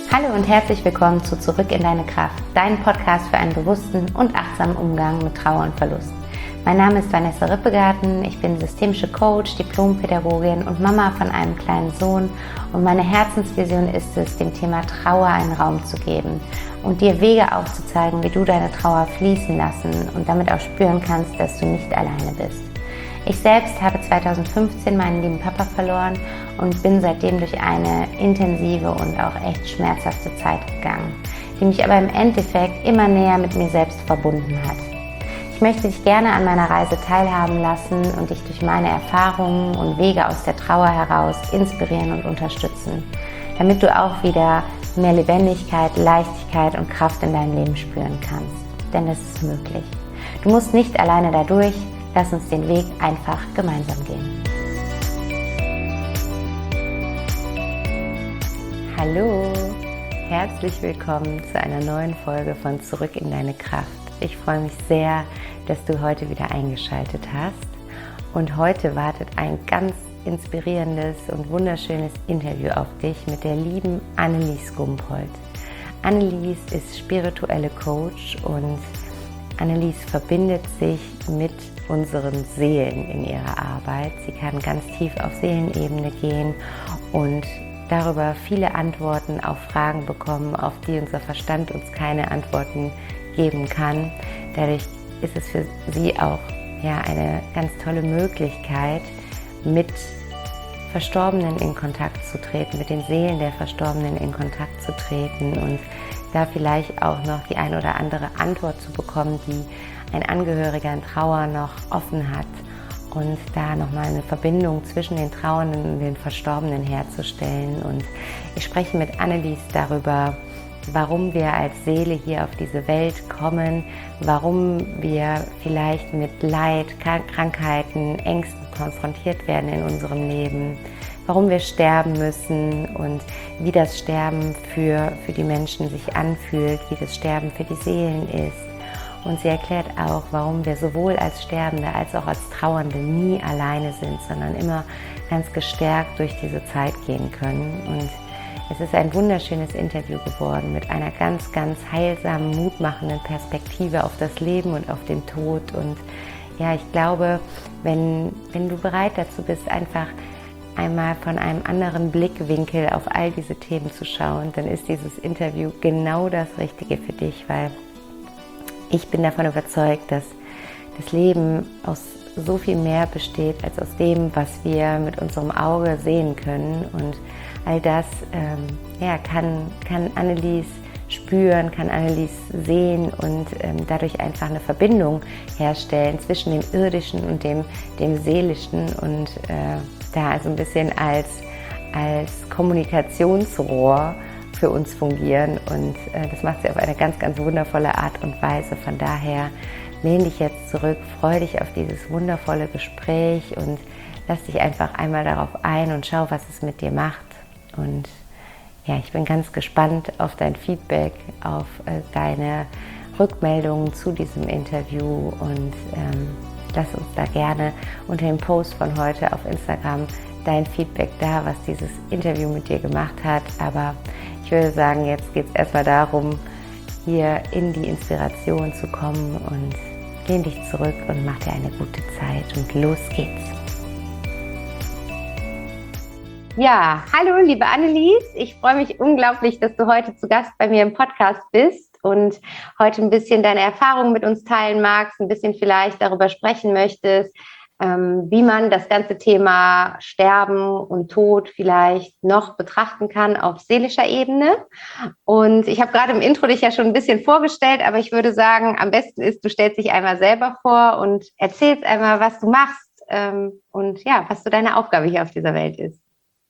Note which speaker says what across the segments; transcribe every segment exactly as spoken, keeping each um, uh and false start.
Speaker 1: Hallo und herzlich willkommen zu Zurück in deine Kraft, dein Podcast für einen bewussten und achtsamen Umgang mit Trauer und Verlust. Mein Name ist Vanessa Rippegarten, ich bin systemische Coach, Diplompädagogin und Mama von einem kleinen Sohn und meine Herzensvision ist es, dem Thema Trauer einen Raum zu geben und dir Wege aufzuzeigen, wie du deine Trauer fließen lassen und damit auch spüren kannst, dass du nicht alleine bist. Ich selbst habe zweitausendfünfzehn meinen lieben Papa verloren und bin seitdem durch eine intensive und auch echt schmerzhafte Zeit gegangen, die mich aber im Endeffekt immer näher mit mir selbst verbunden hat. Ich möchte dich gerne an meiner Reise teilhaben lassen und dich durch meine Erfahrungen und Wege aus der Trauer heraus inspirieren und unterstützen, damit du auch wieder mehr Lebendigkeit, Leichtigkeit und Kraft in deinem Leben spüren kannst. Denn das ist möglich. Du musst nicht alleine dadurch. Lass uns den Weg einfach gemeinsam gehen. Hallo, herzlich willkommen zu einer neuen Folge von Zurück in deine Kraft. Ich freue mich sehr, dass du heute wieder eingeschaltet hast. Und heute wartet ein ganz inspirierendes und wunderschönes Interview auf dich mit der lieben Annelies Gumpold. Annelies ist spirituelle Coach und Annelies verbindet sich mit unseren Seelen in ihrer Arbeit. Sie kann ganz tief auf Seelenebene gehen und darüber viele Antworten auf Fragen bekommen, auf die unser Verstand uns keine Antworten geben kann. Dadurch ist es für sie auch ja, eine ganz tolle Möglichkeit, mit Verstorbenen in Kontakt zu treten, mit den Seelen der Verstorbenen in Kontakt zu treten und da vielleicht auch noch die ein oder andere Antwort zu bekommen, die ein Angehöriger in Trauer noch offen hat und da nochmal eine Verbindung zwischen den Trauernden und den Verstorbenen herzustellen. Und ich spreche mit Annelies darüber, warum wir als Seele hier auf diese Welt kommen, warum wir vielleicht mit Leid, Krankheiten, Ängsten konfrontiert werden in unserem Leben, warum wir sterben müssen und wie das Sterben für, für die Menschen sich anfühlt, wie das Sterben für die Seelen ist. Und sie erklärt auch, warum wir sowohl als Sterbende als auch als Trauernde nie alleine sind, sondern immer ganz gestärkt durch diese Zeit gehen können. Und es ist ein wunderschönes Interview geworden mit einer ganz, ganz heilsamen, mutmachenden Perspektive auf das Leben und auf den Tod. Und ja, ich glaube, wenn, wenn du bereit dazu bist, einfach einmal von einem anderen Blickwinkel auf all diese Themen zu schauen, dann ist dieses Interview genau das Richtige für dich, weil ich bin davon überzeugt, dass das Leben aus so viel mehr besteht als aus dem, was wir mit unserem Auge sehen können. Und all das ähm, ja, kann, kann Annelies spüren, kann Annelies sehen und ähm, dadurch einfach eine Verbindung herstellen zwischen dem Irdischen und dem, dem Seelischen und äh, da also ein bisschen als, als Kommunikationsrohr für uns fungieren und äh, das macht sie auf eine ganz, ganz wundervolle Art und Weise. Von daher lehn dich jetzt zurück, freu dich auf dieses wundervolle Gespräch und lass dich einfach einmal darauf ein und schau, was es mit dir macht. Und ja, ich bin ganz gespannt auf dein Feedback, auf äh, deine Rückmeldungen zu diesem Interview und ähm, lass uns da gerne unter dem Post von heute auf Instagram dein Feedback da, was dieses Interview mit dir gemacht hat. Aber ich würde sagen, jetzt geht es erstmal darum, hier in die Inspiration zu kommen und lehn dich zurück und mach dir eine gute Zeit und los geht's. Ja, hallo liebe Annelies, ich freue mich unglaublich, dass du heute zu Gast bei mir im Podcast bist und heute ein bisschen deine Erfahrungen mit uns teilen magst, ein bisschen vielleicht darüber sprechen möchtest, wie man das ganze Thema Sterben und Tod vielleicht noch betrachten kann auf seelischer Ebene. Und ich habe gerade im Intro dich ja schon ein bisschen vorgestellt, aber ich würde sagen, am besten ist, du stellst dich einmal selber vor und erzählst einmal, was du machst und ja, was so deine Aufgabe hier auf dieser Welt ist.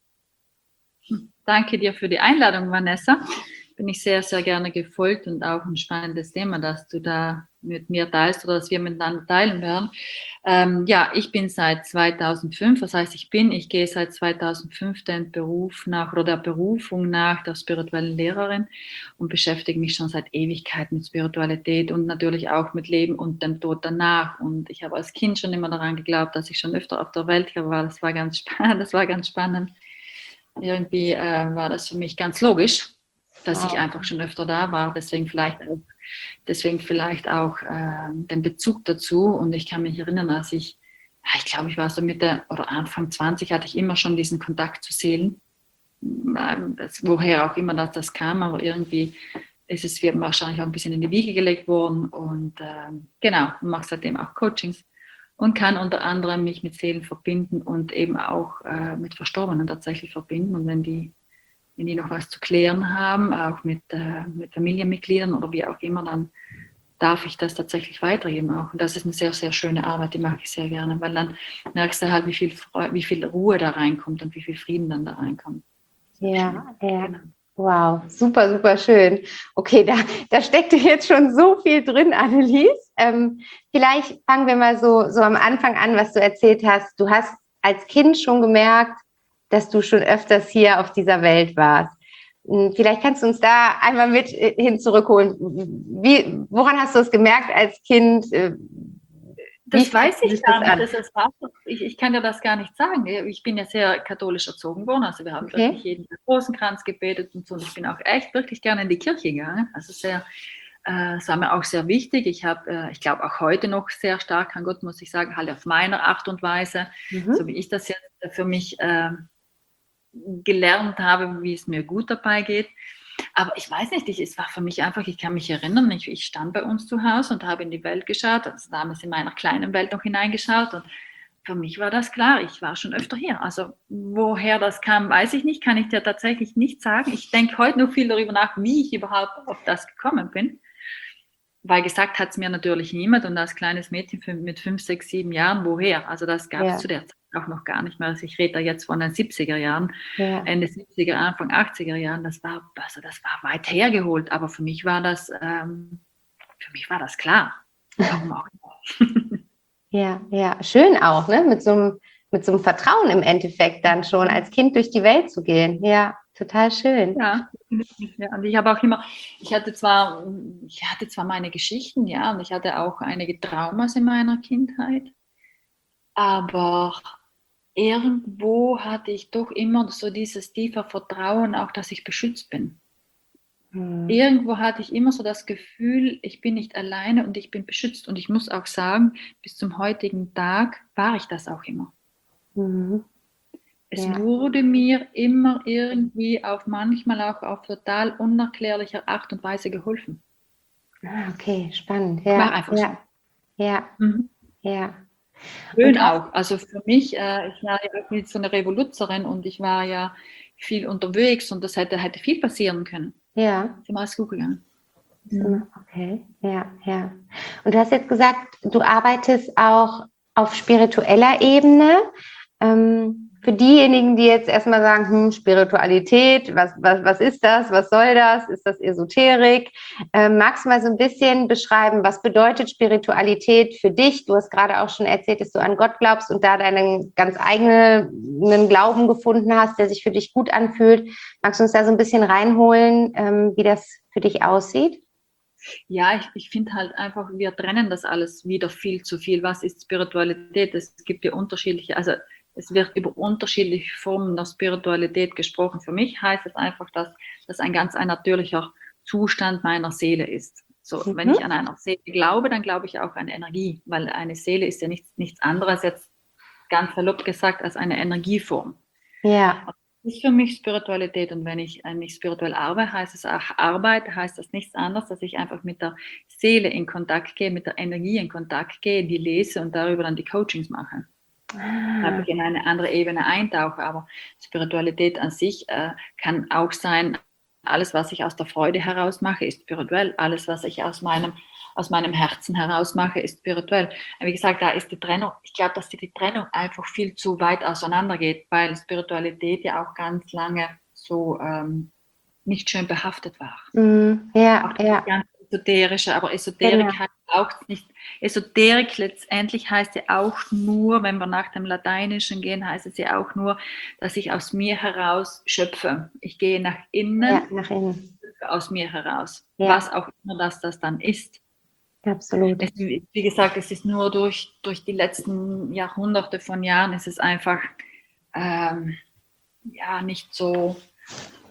Speaker 2: Danke dir für die Einladung, Vanessa. Bin ich sehr, sehr gerne gefolgt und auch ein spannendes Thema, das du da mit mir teilst oder das wir miteinander teilen werden. Ähm, ja, ich bin seit zweitausendfünf, das heißt, ich bin, ich gehe seit zweitausendfünf den Beruf nach oder der Berufung nach der spirituellen Lehrerin und beschäftige mich schon seit Ewigkeit mit Spiritualität und natürlich auch mit Leben und dem Tod danach. Und ich habe als Kind schon immer daran geglaubt, dass ich schon öfter auf der Welt war. Das war ganz spannend. Das war ganz spannend. Irgendwie äh, war das für mich ganz logisch. dass
Speaker 1: wow.
Speaker 2: ich einfach schon öfter da war. Deswegen vielleicht auch, deswegen vielleicht auch äh, den Bezug dazu. Und ich kann mich erinnern, als ich, ich glaube, ich war so Mitte oder Anfang zwanzig, hatte ich immer schon diesen Kontakt zu Seelen. Das, woher auch immer das, das kam, aber irgendwie ist es mir wahrscheinlich auch ein bisschen in die Wiege gelegt worden. Und ähm, genau, und mache seitdem auch Coachings und kann unter anderem mich mit Seelen verbinden und eben auch äh, mit Verstorbenen tatsächlich verbinden. Und wenn die, wenn die noch was zu klären haben, auch mit, äh, mit Familienmitgliedern oder wie auch immer, dann darf ich das tatsächlich weitergeben auch. Und das ist eine sehr, sehr schöne Arbeit, die mache ich sehr gerne, weil dann merkst du halt, wie viel, Freude, wie viel Ruhe da reinkommt und wie viel Frieden dann da reinkommt.
Speaker 1: Ja, ja.
Speaker 2: Genau.
Speaker 1: Wow, super, super schön. Okay, da, da steckte jetzt schon so viel drin, Annelies. Ähm, vielleicht fangen wir mal so, so am Anfang an, was du erzählt hast. Du hast als Kind schon gemerkt, dass du schon öfters hier auf dieser Welt warst. Vielleicht kannst du uns da einmal mit hin zurückholen. Wie, woran hast du es gemerkt als Kind?
Speaker 2: Das weiß ich gar nicht. Das ist, ich, ich kann dir das gar nicht sagen. Ich bin ja sehr katholisch erzogen worden. Also wir haben okay. wirklich jeden Rosenkranz gebetet und so. Und ich bin auch echt wirklich gerne in die Kirche gegangen. Also sehr, äh, das war mir auch sehr wichtig. Ich habe, äh, ich glaube auch heute noch sehr stark an Gott, muss ich sagen, halt auf meine Art und Weise, mhm. so wie ich das jetzt für mich äh, gelernt habe, wie es mir gut dabei geht. Aber ich weiß nicht, ich, es war für mich einfach, ich kann mich erinnern, ich, ich stand bei uns zu Hause und habe in die Welt geschaut, also damals in meiner kleinen Welt noch hineingeschaut und für mich war das klar, ich war schon öfter hier. Also woher das kam, weiß ich nicht, kann ich dir tatsächlich nicht sagen. Ich denke heute noch viel darüber nach, wie ich überhaupt auf das gekommen bin. Weil gesagt hat es mir natürlich niemand und als kleines Mädchen mit fünf, sechs, sieben Jahren, woher? Also das gab es ja. zu der Zeit auch noch gar nicht mehr. Also ich rede da jetzt von den siebziger Jahren, ja. Ende siebziger, Anfang achtziger Jahren. Das war, also das war weit hergeholt, aber für mich war das, ähm, für mich war das klar. Warum auch immer.
Speaker 1: Ja, ja, schön auch, ne? Mit so einem, mit so einem Vertrauen im Endeffekt dann schon als Kind durch die Welt zu gehen. Ja, total schön.
Speaker 2: Ja, ja, und ich habe auch immer, ich hatte zwar, ich hatte zwar meine Geschichten, ja, und ich hatte auch einige Traumas in meiner Kindheit, aber irgendwo hatte ich doch immer so dieses tiefe Vertrauen, auch dass ich beschützt bin. Hm. Irgendwo hatte ich immer so das Gefühl, ich bin nicht alleine und ich bin beschützt. Und ich muss auch sagen, bis zum heutigen Tag war ich das auch immer.
Speaker 1: Hm.
Speaker 2: Es ja. wurde mir immer irgendwie auf manchmal auch auf total unerklärlicher Art und Weise geholfen.
Speaker 1: Ah, okay, spannend. Ja,
Speaker 2: war einfach
Speaker 1: ja,
Speaker 2: so.
Speaker 1: Ja,
Speaker 2: mhm.
Speaker 1: ja.
Speaker 2: Schön auch. Also für mich, äh, ich war ja auch mit so einer Revoluzerin und ich war ja viel unterwegs und das hätte, hätte viel passieren können.
Speaker 1: Ja.
Speaker 2: Ich bin alles gut gegangen.
Speaker 1: Mhm. Okay, ja, ja. Und du hast jetzt gesagt, du arbeitest auch auf spiritueller Ebene. Ähm, für diejenigen, die jetzt erstmal sagen, hm, Spiritualität, was, was, was ist das, was soll das, ist das Esoterik? Ähm, magst du mal so ein bisschen beschreiben, was bedeutet Spiritualität für dich? Du hast gerade auch schon erzählt, dass du an Gott glaubst und da deinen ganz eigenen Glauben gefunden hast, der sich für dich gut anfühlt. Magst du uns da so ein bisschen reinholen, ähm, wie das für dich aussieht?
Speaker 2: Ja, ich, ich finde halt einfach, wir trennen das alles wieder viel zu viel. Was ist Spiritualität? Es gibt ja unterschiedliche, also es wird über unterschiedliche Formen der Spiritualität gesprochen. Für mich heißt es einfach, dass das ein ganz ein natürlicher Zustand meiner Seele ist. So, mhm. Wenn ich an eine Seele glaube, dann glaube ich auch an Energie, weil eine Seele ist ja nichts, nichts anderes, jetzt ganz salopp gesagt, als eine Energieform.
Speaker 1: Ja.
Speaker 2: Das ist für mich Spiritualität und wenn ich nicht spirituell arbeite, heißt es auch Arbeit, heißt das nichts anderes, dass ich einfach mit der Seele in Kontakt gehe, mit der Energie in Kontakt gehe, die lese und darüber dann die Coachings mache. Ah. Ich in eine andere Ebene eintauche, aber Spiritualität an sich äh, kann auch sein, alles, was ich aus der Freude heraus mache, ist spirituell. Alles, was ich aus meinem, aus meinem Herzen heraus mache, ist spirituell. Wie gesagt, da ist die Trennung, ich glaube, dass die, die Trennung einfach viel zu weit auseinander geht, weil Spiritualität ja auch ganz lange so ähm, nicht schön behaftet war.
Speaker 1: Mm, ja,
Speaker 2: auch das
Speaker 1: ja.
Speaker 2: Ganz esoterische, aber Esoterik
Speaker 1: genau.
Speaker 2: heißt auch nicht, Esoterik letztendlich heißt ja auch nur, wenn wir nach dem Lateinischen gehen, heißt es ja auch nur, dass ich aus mir heraus schöpfe. Ich gehe nach innen,
Speaker 1: ja, nach innen.
Speaker 2: aus mir heraus,
Speaker 1: ja.
Speaker 2: was auch immer das, das dann ist.
Speaker 1: Absolut.
Speaker 2: Es, wie gesagt, es ist nur durch, durch die letzten Jahrhunderte von Jahren, ist es einfach ähm, ja, nicht so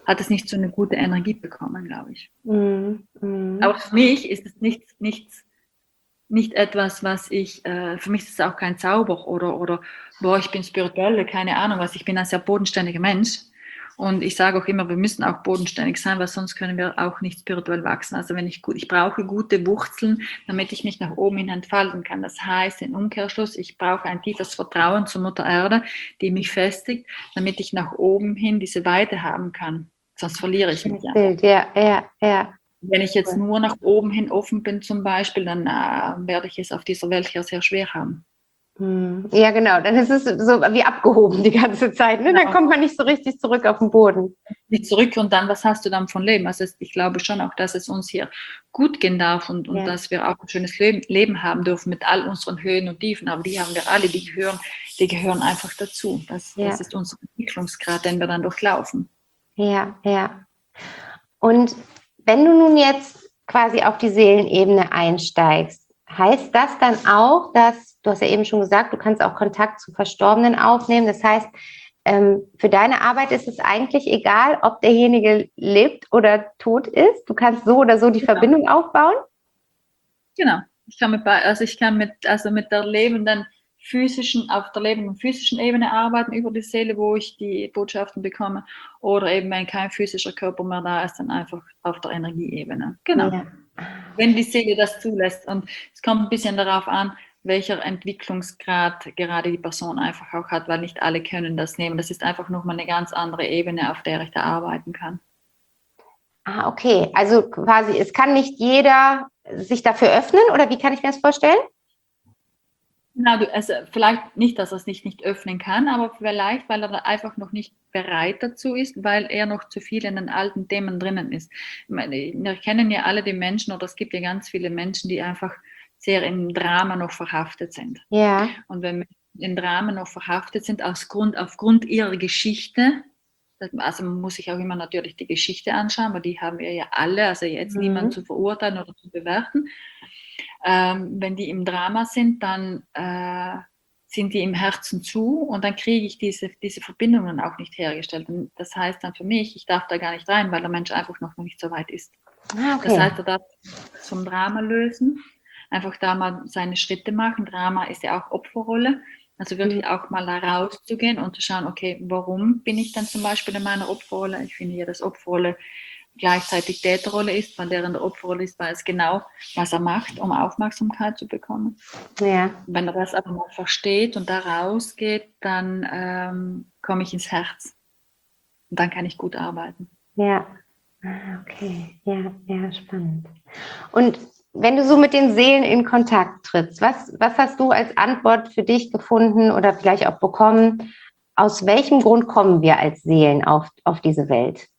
Speaker 2: hat es nicht so eine gute Energie bekommen, glaube ich.
Speaker 1: Mhm. Mhm.
Speaker 2: Aber für mich ist es nichts, nichts, nicht etwas, was ich, äh, für mich ist es auch kein Zauber oder, oder, boah, ich bin spirituell, keine Ahnung was, ich bin ein sehr bodenständiger Mensch. Und ich sage auch immer, wir müssen auch bodenständig sein, weil sonst können wir auch nicht spirituell wachsen. Also wenn ich gut, ich brauche gute Wurzeln, damit ich mich nach oben hin entfalten kann. Das heißt, im Umkehrschluss, ich brauche ein tiefes Vertrauen zur Mutter Erde, die mich festigt, damit ich nach oben hin diese Weite haben kann. Sonst verliere ich mich ja.
Speaker 1: Bild, ja, ja, ja.
Speaker 2: Wenn ich jetzt nur nach oben hin offen bin zum Beispiel, dann äh, werde ich es auf dieser Welt hier sehr schwer haben.
Speaker 1: Ja, genau. Dann ist es so wie abgehoben die ganze Zeit. Ne? Dann
Speaker 2: Genau.
Speaker 1: kommt man nicht so richtig zurück auf den Boden.
Speaker 2: Nicht zurück und dann, was hast du dann von Leben? Also ich glaube schon auch, dass es uns hier gut gehen darf und, und
Speaker 1: Ja.
Speaker 2: dass wir auch ein schönes Leben, Leben haben dürfen mit all unseren Höhen und Tiefen. Aber die haben wir alle, die gehören, die gehören einfach dazu. Das,
Speaker 1: Ja.
Speaker 2: das ist unser Entwicklungsgrad, den wir dann durchlaufen.
Speaker 1: Ja, ja. Und wenn du nun jetzt quasi auf die Seelenebene einsteigst, heißt das dann auch, dass, du hast ja eben schon gesagt, du kannst auch Kontakt zu Verstorbenen aufnehmen. Das heißt, ähm, für deine Arbeit ist es eigentlich egal, ob derjenige lebt oder tot ist. Du kannst so oder so die
Speaker 2: Genau.
Speaker 1: Verbindung aufbauen.
Speaker 2: Genau. Ich kann mit, also ich kann mit, also mit der lebenden physischen, auf der lebenden physischen Ebene arbeiten über die Seele, wo ich die Botschaften bekomme. Oder eben, wenn kein physischer Körper mehr da ist, dann einfach auf der Energieebene. Genau.
Speaker 1: Ja.
Speaker 2: Wenn die Seele das zulässt. Und es kommt ein bisschen darauf an, welcher Entwicklungsgrad gerade die Person einfach auch hat, weil nicht alle können das nehmen. Das ist einfach nochmal eine ganz andere Ebene, auf der ich da arbeiten kann.
Speaker 1: Ah, okay. Also quasi, es kann nicht jeder sich dafür öffnen, oder wie kann ich mir das vorstellen?
Speaker 2: Na, du, also vielleicht nicht, dass er es nicht, nicht öffnen kann, aber vielleicht, weil er da einfach noch nicht bereit dazu ist, weil er noch zu viel in den alten Themen drinnen ist. Ich meine, wir kennen ja alle die Menschen, oder es gibt ja ganz viele Menschen, die einfach sehr im Drama noch verhaftet sind.
Speaker 1: Ja.
Speaker 2: Und wenn Menschen in Drama noch verhaftet sind, aus Grund, aufgrund ihrer Geschichte, also man muss sich auch immer natürlich die Geschichte anschauen, weil die haben wir ja alle, also jetzt
Speaker 1: Mhm.
Speaker 2: niemand zu verurteilen oder zu bewerten. Ähm, wenn die im Drama sind, dann äh, sind die im Herzen zu und dann kriege ich diese, diese Verbindungen auch nicht hergestellt. Und das heißt dann für mich, ich darf da gar nicht rein, weil der Mensch einfach noch nicht so weit ist.
Speaker 1: Ah, okay.
Speaker 2: Das heißt, er darf sich vom Drama lösen, einfach da mal seine Schritte machen. Drama ist ja auch Opferrolle. Also wirklich
Speaker 1: Mhm.
Speaker 2: auch mal da rauszugehen und zu schauen, okay, warum bin ich dann zum Beispiel in meiner Opferrolle? Ich finde ja, dass Opferrolle gleichzeitig Täterrolle ist, weil der in der Opferrolle ist, weiß genau, was er macht, um Aufmerksamkeit zu bekommen.
Speaker 1: Ja.
Speaker 2: Wenn er das aber mal versteht und da rausgeht, dann ähm, komme ich ins Herz. Und dann kann ich gut arbeiten.
Speaker 1: Ja. Ah, okay. Ja, ja, spannend. Und wenn du so mit den Seelen in Kontakt trittst, was, was hast du als Antwort für dich gefunden oder vielleicht auch bekommen? Aus welchem Grund kommen wir als Seelen auf, auf diese Welt?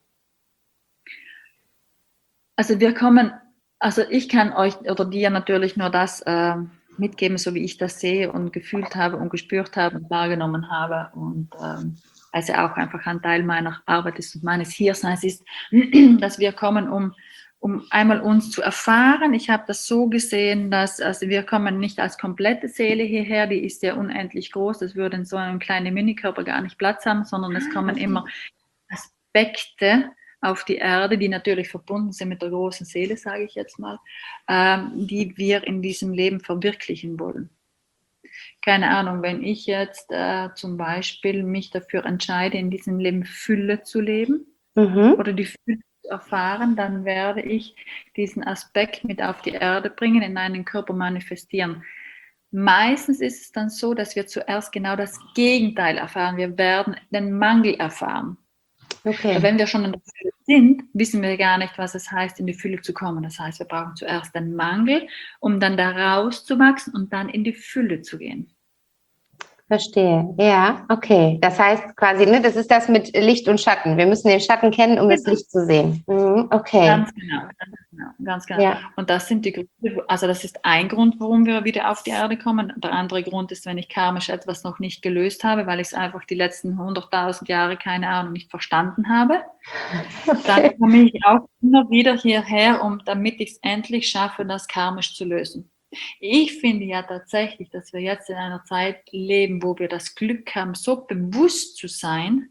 Speaker 2: Also wir kommen, also ich kann euch oder dir natürlich nur das äh, mitgeben, so wie ich das sehe und gefühlt habe und gespürt habe und wahrgenommen habe. Und ähm, also auch einfach ein Teil meiner Arbeit ist und meines Hierseins ist, dass wir kommen, um, um einmal uns zu erfahren. Ich habe das so gesehen, dass also wir kommen nicht als komplette Seele hierher, die ist ja unendlich groß, das würde in so einem kleinen Minikörper gar nicht Platz haben, sondern es kommen immer Aspekte auf die Erde, die natürlich verbunden sind mit der großen Seele, sage ich jetzt mal, ähm, die wir in diesem Leben verwirklichen wollen. Keine Ahnung, wenn ich jetzt äh, zum Beispiel mich dafür entscheide, in diesem Leben Fülle zu leben
Speaker 1: Mhm.
Speaker 2: oder die Fülle zu erfahren, dann werde ich diesen Aspekt mit auf die Erde bringen, in einen Körper manifestieren. Meistens ist es dann so, dass wir zuerst genau das Gegenteil erfahren. Wir werden den Mangel erfahren.
Speaker 1: Okay.
Speaker 2: Wenn wir schon in der Fülle sind, wissen wir gar nicht, was es heißt, in die Fülle zu kommen. Das heißt, wir brauchen zuerst den Mangel, um dann da rauszuwachsen und dann in die Fülle zu gehen.
Speaker 1: Verstehe. Ja, okay. Das heißt quasi, ne, das ist das mit Licht und Schatten. Wir müssen den Schatten kennen, um das
Speaker 2: Genau.
Speaker 1: Licht zu sehen. Mhm, okay.
Speaker 2: Ganz genau, ganz genau, ganz genau.
Speaker 1: Ja.
Speaker 2: Und das sind die Gründe, also das ist ein Grund, warum wir wieder auf die Erde kommen. Der andere Grund ist, wenn ich karmisch etwas noch nicht gelöst habe, weil ich es einfach die letzten hunderttausend Jahre, keine Ahnung, nicht verstanden habe.
Speaker 1: Okay.
Speaker 2: Dann komme ich auch immer wieder hierher, um, damit ich es endlich schaffe, das karmisch zu lösen. Ich finde ja tatsächlich, dass wir jetzt in einer Zeit leben, wo wir das Glück haben, so bewusst zu sein,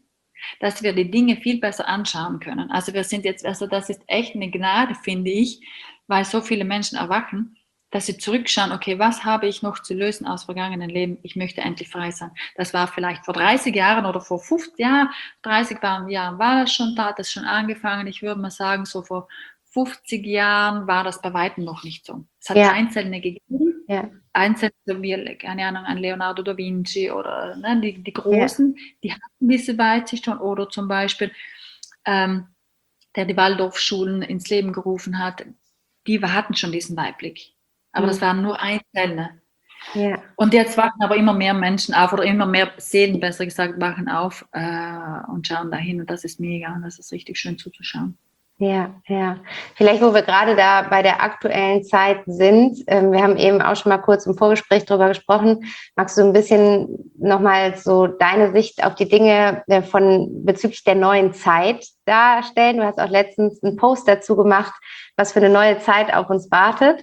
Speaker 2: dass wir die Dinge viel besser anschauen können. Also wir sind jetzt, also das ist echt eine Gnade, finde ich, weil so viele Menschen erwachen, dass sie zurückschauen, okay, was habe ich noch zu lösen aus vergangenen Leben? Ich möchte endlich frei sein. Das war vielleicht vor dreißig Jahren oder vor fünfzig Jahren, dreißig Jahren war das schon, da hat das schon angefangen. Ich würde mal sagen, so vor fünfzig Jahren war das bei weitem noch nicht so. Es hat ja. Einzelne gegeben, ja. Einzelne, so wie, keine Ahnung, ein Leonardo da Vinci oder ne, die, die Großen, ja. die hatten diese Weitsicht schon, oder zum Beispiel, ähm, der die Waldorfschulen ins Leben gerufen hat, die hatten schon diesen Weitblick. Aber mhm. das waren nur Einzelne. Ja. Und jetzt wachen aber immer mehr Menschen auf, oder immer mehr Seelen, besser gesagt, wachen auf äh, und schauen dahin. Und das ist mega und das ist richtig schön zuzuschauen.
Speaker 1: Ja, ja. Vielleicht, wo wir gerade da bei der aktuellen Zeit sind, ähm, wir haben eben auch schon mal kurz im Vorgespräch drüber gesprochen. Magst du ein bisschen nochmal so deine Sicht auf die Dinge äh, von bezüglich der neuen Zeit darstellen? Du hast auch letztens einen Post dazu gemacht, was für eine neue Zeit auf uns wartet.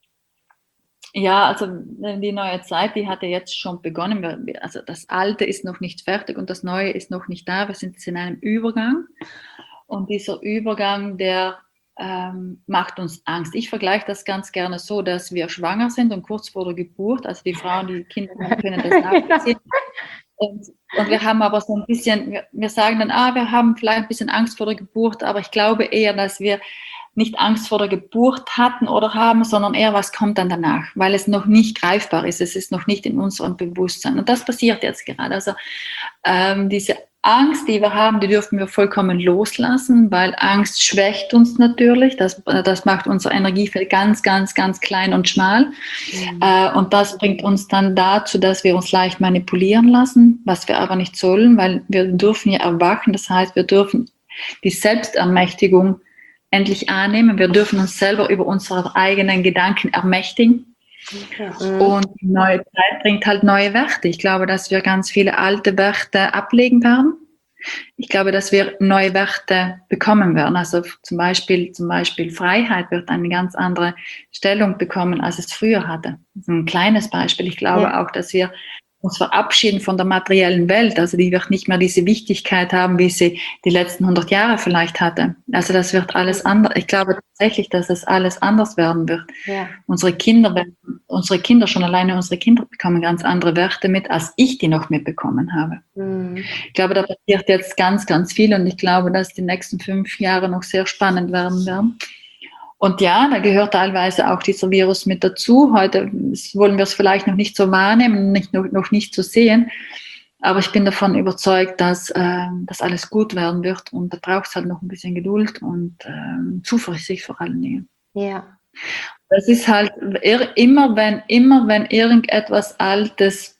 Speaker 2: Ja, also die neue Zeit, die hat ja jetzt schon begonnen. Also das Alte ist noch nicht fertig und das Neue ist noch nicht da. Wir sind jetzt in einem Übergang. Und dieser Übergang, der ähm, macht uns Angst. Ich vergleiche das ganz gerne so, dass wir schwanger sind und kurz vor der Geburt, also die Frauen, die Kinder haben, können das nachvollziehen. Und, und wir haben aber so ein bisschen, wir, wir sagen dann, ah, wir haben vielleicht ein bisschen Angst vor der Geburt, aber ich glaube eher, dass wir nicht Angst vor der Geburt hatten oder haben, sondern eher, was kommt dann danach, weil es noch nicht greifbar ist, es ist noch nicht in unserem Bewusstsein. Und das passiert jetzt gerade. Also ähm, diese Angst, die wir haben, die dürfen wir vollkommen loslassen, weil Angst schwächt uns natürlich. Das, das macht unser Energiefeld ganz, ganz, ganz klein und schmal. Mhm. Äh, und das bringt uns dann dazu, dass wir uns leicht manipulieren lassen, was wir aber nicht sollen, weil wir dürfen ja erwachen. Das heißt, wir dürfen die Selbstermächtigung endlich annehmen. Wir dürfen uns selber über unsere eigenen Gedanken ermächtigen. Okay. Mhm. Und die neue Zeit bringt halt neue Werte. Ich glaube, dass wir ganz viele alte Werte ablegen werden. Ich glaube, dass wir neue Werte bekommen werden. Also zum Beispiel, zum Beispiel Freiheit wird eine ganz andere Stellung bekommen, als es früher hatte. Das ist ein kleines Beispiel. Ich glaube ja. auch, dass wir uns verabschieden von der materiellen Welt, also die wird nicht mehr diese Wichtigkeit haben, wie sie die letzten hundert Jahre vielleicht hatte. Also das wird alles anders. Ich glaube tatsächlich, dass es alles anders werden wird. Ja. Unsere Kinder werden, unsere Kinder, schon alleine unsere Kinder bekommen ganz andere Werte mit, als ich die noch mitbekommen habe. Mhm. Ich glaube, da passiert jetzt ganz, ganz viel und ich glaube, dass die nächsten fünf Jahre noch sehr spannend werden werden. Und ja, da gehört teilweise auch dieser Virus mit dazu. Heute wollen wir es vielleicht noch nicht so wahrnehmen, nicht, noch, noch nicht so sehen. Aber ich bin davon überzeugt, dass äh, das alles gut werden wird. Und da braucht es halt noch ein bisschen Geduld und äh, Zuversicht vor allen Dingen. Ja. Das ist halt immer, wenn, immer, wenn irgendetwas Altes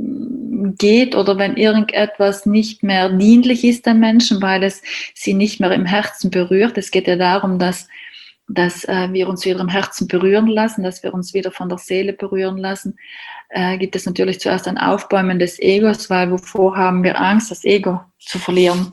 Speaker 2: geht oder wenn irgendetwas nicht mehr dienlich ist den Menschen, weil es sie nicht mehr im Herzen berührt. Es geht ja darum, dass dass äh, wir uns wieder im Herzen berühren lassen, dass wir uns wieder von der Seele berühren lassen, äh, gibt es natürlich zuerst ein Aufbäumen des Egos, weil wovor haben wir Angst, das Ego zu verlieren.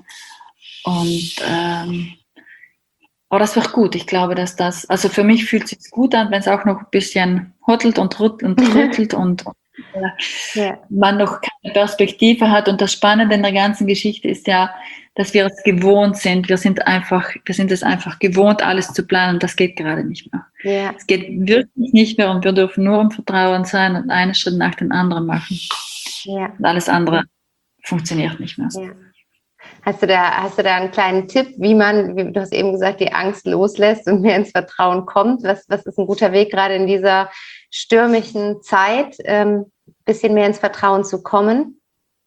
Speaker 2: Und ähm, aber das wird gut. Ich glaube, dass das, also für mich fühlt es sich gut an, wenn es auch noch ein bisschen hottelt und rüttelt und, rüttelt und äh, ja. man noch keine Perspektive hat. Und das Spannende in der ganzen Geschichte ist ja, dass wir es gewohnt sind. Wir sind einfach, wir sind es einfach gewohnt, alles zu planen. Das geht gerade nicht mehr. Ja. Es geht wirklich nicht mehr und wir dürfen nur im Vertrauen sein und einen Schritt nach dem anderen machen. Ja. Und alles andere funktioniert nicht mehr.
Speaker 1: Ja. Hast du da, hast du da einen kleinen Tipp, wie man, wie du hast eben gesagt, die Angst loslässt und mehr ins Vertrauen kommt? Was, was ist ein guter Weg, gerade in dieser stürmischen Zeit, ein ähm, bisschen mehr ins Vertrauen zu kommen?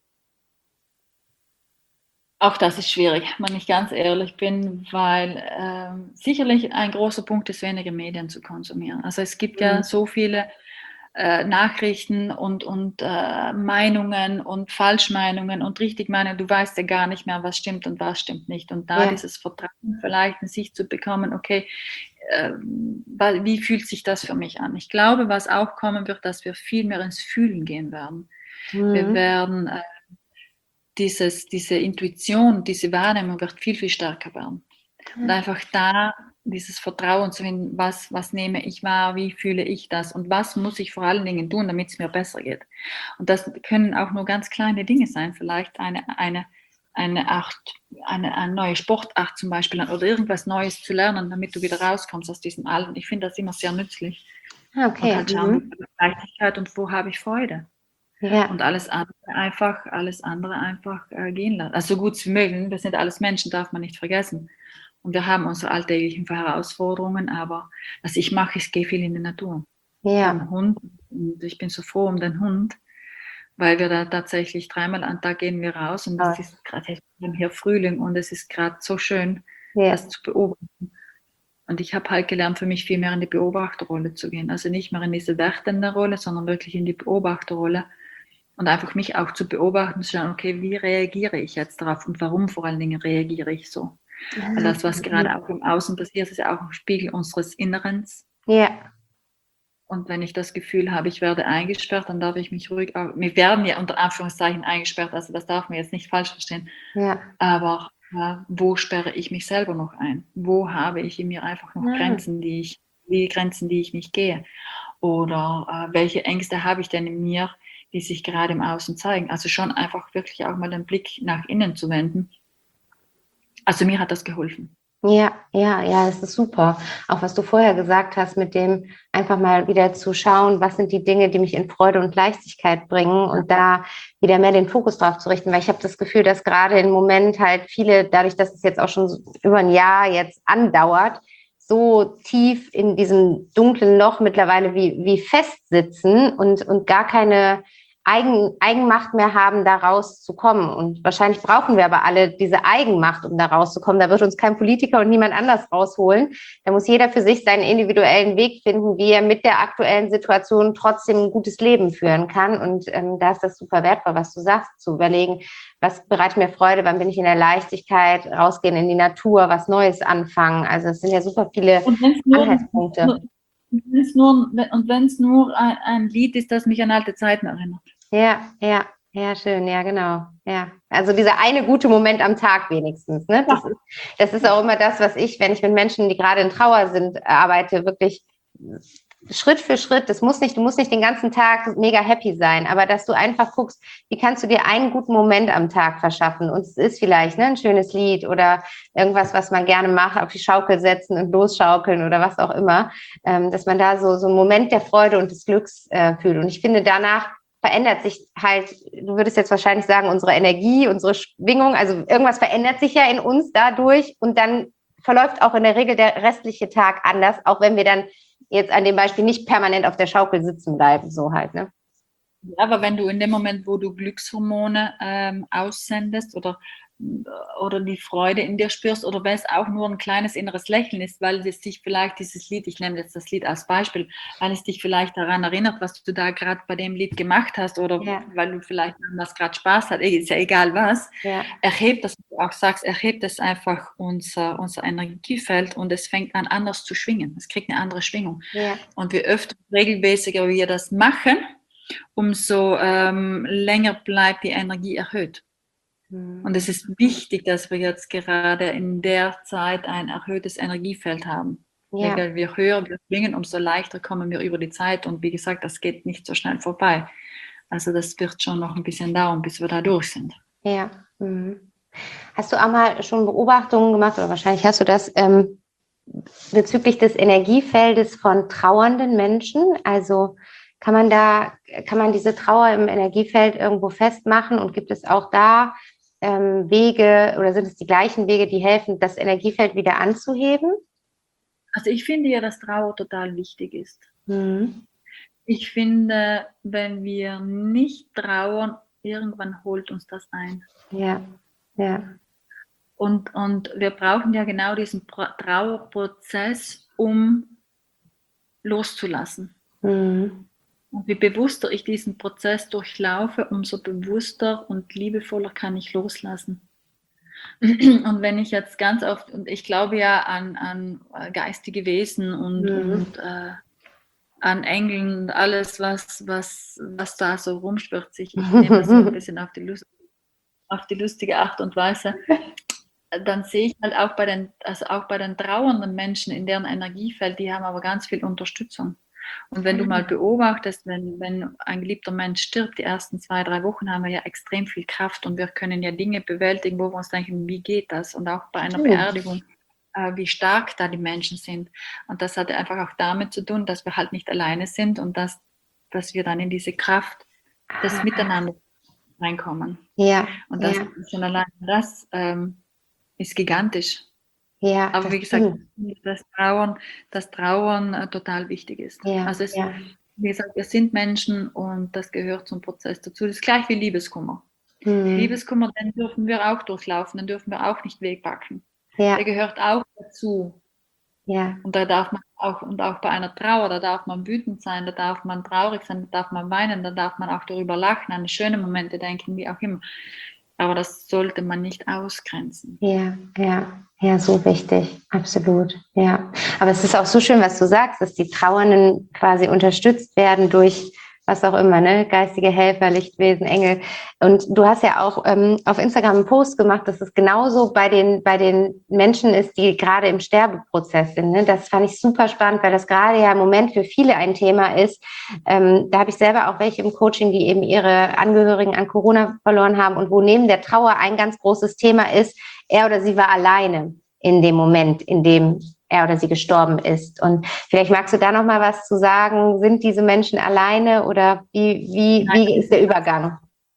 Speaker 2: Auch das ist schwierig, wenn ich ganz ehrlich bin, weil ähm, sicherlich ein großer Punkt ist, weniger Medien zu konsumieren. Also es gibt mhm. ja so viele äh, Nachrichten und, und äh, Meinungen und Falschmeinungen und Richtigmeinungen. Du weißt ja gar nicht mehr, was stimmt und was stimmt nicht. Und da ja. dieses Vertrauen vielleicht in sich zu bekommen, okay, äh, wie fühlt sich das für mich an? Ich glaube, was auch kommen wird, dass wir viel mehr ins Fühlen gehen werden. Mhm. Wir werden... Äh, Dieses, diese Intuition, diese Wahrnehmung wird viel, viel stärker werden. Mhm. Und einfach da dieses Vertrauen zu finden, was, was nehme ich wahr, wie fühle ich das und was muss ich vor allen Dingen tun, damit es mir besser geht. Und das können auch nur ganz kleine Dinge sein, vielleicht eine, eine, eine Art, eine, eine neue Sportart zum Beispiel oder irgendwas Neues zu lernen, damit du wieder rauskommst aus diesem Alten. Ich finde das immer sehr nützlich.
Speaker 1: Okay.
Speaker 2: Und halt schauen,
Speaker 1: Mhm.
Speaker 2: wo Leichtigkeit und wo habe ich Freude.
Speaker 1: Ja.
Speaker 2: Und alles andere einfach, alles andere einfach äh, gehen lassen. Also so gut wie möglich. Wir sind alles Menschen, darf man nicht vergessen. Und wir haben unsere alltäglichen Herausforderungen, aber was ich mache, ich gehe viel in die Natur.
Speaker 1: Ja.
Speaker 2: Ich habe einen Hund und ich bin so froh um den Hund, weil wir da tatsächlich dreimal am Tag gehen wir raus und es ist gerade hier Frühling und es ist gerade so schön,
Speaker 1: Ja.
Speaker 2: das zu beobachten. Und ich habe halt gelernt, für mich viel mehr in die Beobachterrolle zu gehen. Also nicht mehr in diese wertende Rolle, sondern wirklich in die Beobachterrolle. Und einfach mich auch zu beobachten, zu schauen, okay, wie reagiere ich jetzt darauf und warum vor allen Dingen reagiere ich so? Weil das, was gerade auch im Außen passiert, ist ja auch ein Spiegel unseres Innerens.
Speaker 1: Ja.
Speaker 2: Und wenn ich das Gefühl habe, ich werde eingesperrt, dann darf ich mich ruhig, auch, wir werden ja unter Anführungszeichen eingesperrt, also das darf man jetzt nicht falsch verstehen,
Speaker 1: Ja.
Speaker 2: aber äh, wo sperre ich mich selber noch ein? Wo habe ich in mir einfach noch
Speaker 1: Ja.
Speaker 2: Grenzen, die ich, die Grenzen, die ich nicht gehe? Oder äh, welche Ängste habe ich denn in mir, die sich gerade im Außen zeigen? Also schon einfach wirklich auch mal den Blick nach innen zu wenden. Also mir hat das geholfen.
Speaker 1: Ja, ja, ja, das ist super. Auch was du vorher gesagt hast, mit dem einfach mal wieder zu schauen, was sind die Dinge, die mich in Freude und Leichtigkeit bringen und da wieder mehr den Fokus drauf zu richten, weil ich habe das Gefühl, dass gerade im Moment halt viele, dadurch, dass es jetzt auch schon über ein Jahr jetzt andauert, so tief in diesem dunklen Loch mittlerweile wie, wie festsitzen und, und gar keine Eigen, Eigenmacht mehr haben, da rauszukommen. Und wahrscheinlich brauchen wir aber alle diese Eigenmacht, um da rauszukommen. Da wird uns kein Politiker und niemand anders rausholen. Da muss jeder für sich seinen individuellen Weg finden, wie er mit der aktuellen Situation trotzdem ein gutes Leben führen kann. Und ähm, da ist das super wertvoll, was du sagst, zu überlegen, was bereitet mir Freude, wann bin ich in der Leichtigkeit, rausgehen in die Natur, was Neues anfangen. Also es sind ja super viele Anhaltspunkte.
Speaker 2: Und wenn es nur, und wenn es nur ein, ein Lied ist, das mich an alte Zeiten erinnert.
Speaker 1: Ja, ja, ja, schön, ja, genau. Ja, also dieser eine gute Moment am Tag wenigstens. Ne? Das, ist, das ist auch immer das, was ich, wenn ich mit Menschen, die gerade in Trauer sind, arbeite, wirklich Schritt für Schritt. Das muss nicht, du musst nicht den ganzen Tag mega happy sein, aber dass du einfach guckst, wie kannst du dir einen guten Moment am Tag verschaffen? Und es ist vielleicht ne, ein schönes Lied oder irgendwas, was man gerne macht, auf die Schaukel setzen und losschaukeln oder was auch immer, ähm, dass man da so, so einen Moment der Freude und des Glücks äh, fühlt. Und ich finde, danach verändert sich halt, du würdest jetzt wahrscheinlich sagen, unsere Energie, unsere Schwingung, also irgendwas verändert sich ja in uns dadurch und dann verläuft auch in der Regel der restliche Tag anders, auch wenn wir dann jetzt an dem Beispiel nicht permanent auf der Schaukel sitzen bleiben, so halt, ne?
Speaker 2: Ja, aber wenn du in dem Moment, wo du Glückshormone ähm, aussendest oder, oder die Freude in dir spürst oder wenn es auch nur ein kleines inneres Lächeln ist, weil es dich vielleicht dieses Lied, ich nehme jetzt das Lied als Beispiel, weil es dich vielleicht daran erinnert, was du da gerade bei dem Lied gemacht hast oder ja. weil du vielleicht was gerade Spaß hast, ist ja egal was, ja. erhebt, dass du auch sagst, erhebt es einfach unser, unser Energiefeld und es fängt an anders zu schwingen. Es kriegt eine andere Schwingung. Ja. Und je öfter, regelmäßiger wir das machen, umso ähm, länger bleibt die Energie erhöht. Mhm. Und es ist wichtig, dass wir jetzt gerade in der Zeit ein erhöhtes Energiefeld haben. Ja. Weil wir höher wir schwingen, umso leichter kommen wir über die Zeit. Und wie gesagt, das geht nicht so schnell vorbei. Also das wird schon noch ein bisschen dauern, bis wir da durch sind.
Speaker 1: Ja. Mhm. Hast du auch mal schon Beobachtungen gemacht, oder wahrscheinlich hast du das, ähm, bezüglich des Energiefeldes von trauernden Menschen? Also Kann man da, kann man diese Trauer im Energiefeld irgendwo festmachen und gibt es auch da ähm, Wege oder sind es die gleichen Wege, die helfen, das Energiefeld wieder anzuheben?
Speaker 2: Also ich finde ja, dass Trauer total wichtig ist.
Speaker 1: Mhm.
Speaker 2: Ich finde, wenn wir nicht trauern, irgendwann holt uns das ein.
Speaker 1: Ja, ja.
Speaker 2: Und, und wir brauchen ja genau diesen Trauerprozess, um loszulassen.
Speaker 1: Mhm.
Speaker 2: Und je bewusster ich diesen Prozess durchlaufe, umso bewusster und liebevoller kann ich loslassen. Und wenn ich jetzt ganz oft, und ich glaube ja an, an geistige Wesen und, mhm. und äh, an Engeln und alles, was, was, was da so rumschwirrt sich, ich nehme das so ein bisschen auf die, Lust, auf die lustige Art und Weise, dann sehe ich halt auch bei den, also auch bei den trauernden Menschen in deren Energiefeld, die haben aber ganz viel Unterstützung. Und wenn du mal beobachtest, wenn, wenn ein geliebter Mensch stirbt, die ersten zwei, drei Wochen haben wir ja extrem viel Kraft und wir können ja Dinge bewältigen, wo wir uns denken, wie geht das? Und auch bei einer Beerdigung, äh, wie stark da die Menschen sind. Und das hat einfach auch damit zu tun, dass wir halt nicht alleine sind und dass, dass wir dann in diese Kraft des Miteinander reinkommen.
Speaker 1: Ja.
Speaker 2: Und das
Speaker 1: ja.
Speaker 2: schon allein das ähm, ist gigantisch.
Speaker 1: Ja,
Speaker 2: aber wie gesagt,
Speaker 1: stimmt.
Speaker 2: das Trauern, das Trauern äh, total wichtig ist.
Speaker 1: Ja,
Speaker 2: also es,
Speaker 1: ja.
Speaker 2: wie gesagt, wir sind Menschen und das gehört zum Prozess dazu. Das ist gleich wie Liebeskummer.
Speaker 1: Mhm.
Speaker 2: Liebeskummer, den dürfen wir auch durchlaufen, den dürfen wir auch nicht wegpacken.
Speaker 1: Ja.
Speaker 2: Der gehört auch dazu.
Speaker 1: Ja.
Speaker 2: Und da darf man auch, und auch bei einer Trauer, da darf man wütend sein, da darf man traurig sein, da darf man weinen, da darf man auch darüber lachen, an schöne Momente denken, wie auch immer. Aber das sollte man nicht ausgrenzen.
Speaker 1: Ja, ja, ja, so wichtig, absolut, ja. Aber es ist auch so schön, was du sagst, dass die Trauernden quasi unterstützt werden durch was auch immer, ne, geistige Helfer, Lichtwesen, Engel. Und du hast ja auch ähm, auf Instagram einen Post gemacht, dass es genauso bei den bei den Menschen ist, die gerade im Sterbeprozess sind. Ne? Das fand ich super spannend, weil das gerade ja im Moment für viele ein Thema ist. Ähm, da habe ich selber auch welche im Coaching, die eben ihre Angehörigen an Corona verloren haben und wo neben der Trauer ein ganz großes Thema ist, er oder sie war alleine in dem Moment, in dem er oder sie gestorben ist. Und vielleicht magst du da noch mal was zu sagen. Sind diese Menschen alleine oder wie, wie,
Speaker 2: Nein,
Speaker 1: wie ist der Übergang?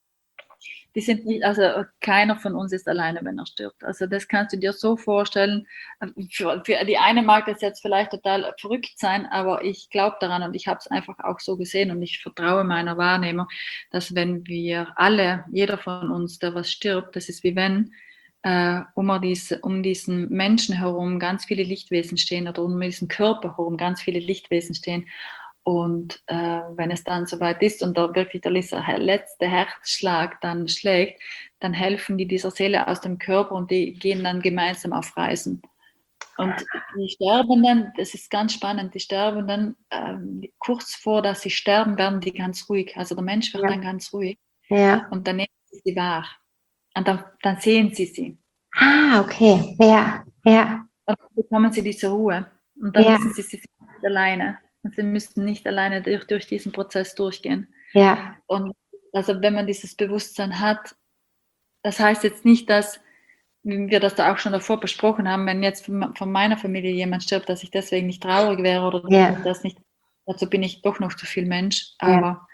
Speaker 2: Die sind nicht, also keiner von uns ist alleine, wenn er stirbt. Also das kannst du dir so vorstellen. Für, für die eine mag das jetzt vielleicht total verrückt sein, aber ich glaube daran und ich habe es einfach auch so gesehen und ich vertraue meiner Wahrnehmung, dass wenn wir alle, jeder von uns, der was stirbt, das ist wie wenn äh, um, diese, um diesen Menschen herum ganz viele Lichtwesen stehen oder um diesen Körper herum ganz viele Lichtwesen stehen. Und äh, wenn es dann soweit ist und da wirklich der letzte Herzschlag dann schlägt, dann helfen die dieser Seele aus dem Körper und die gehen dann gemeinsam auf Reisen. Und die Sterbenden, das ist ganz spannend, die Sterbenden, ähm, kurz vor, dass sie sterben, werden die ganz ruhig. Also der Mensch wird ja. dann ganz ruhig.
Speaker 1: Ja.
Speaker 2: Und dann nehmen sie sie wahr. Und dann, dann sehen sie sie.
Speaker 1: Ah, okay. Ja, ja.
Speaker 2: Und dann bekommen sie diese Ruhe. Und dann
Speaker 1: ja.
Speaker 2: wissen sie, sie sind nicht alleine. Und sie müssten nicht alleine durch, durch diesen Prozess durchgehen.
Speaker 1: Ja.
Speaker 2: Und also wenn man dieses Bewusstsein hat, das heißt jetzt nicht, dass, wie wir das da auch schon davor besprochen haben, wenn jetzt von, von meiner Familie jemand stirbt, dass ich deswegen nicht traurig wäre oder
Speaker 1: ja.
Speaker 2: das nicht, dazu bin ich doch noch zu viel Mensch. Aber ja.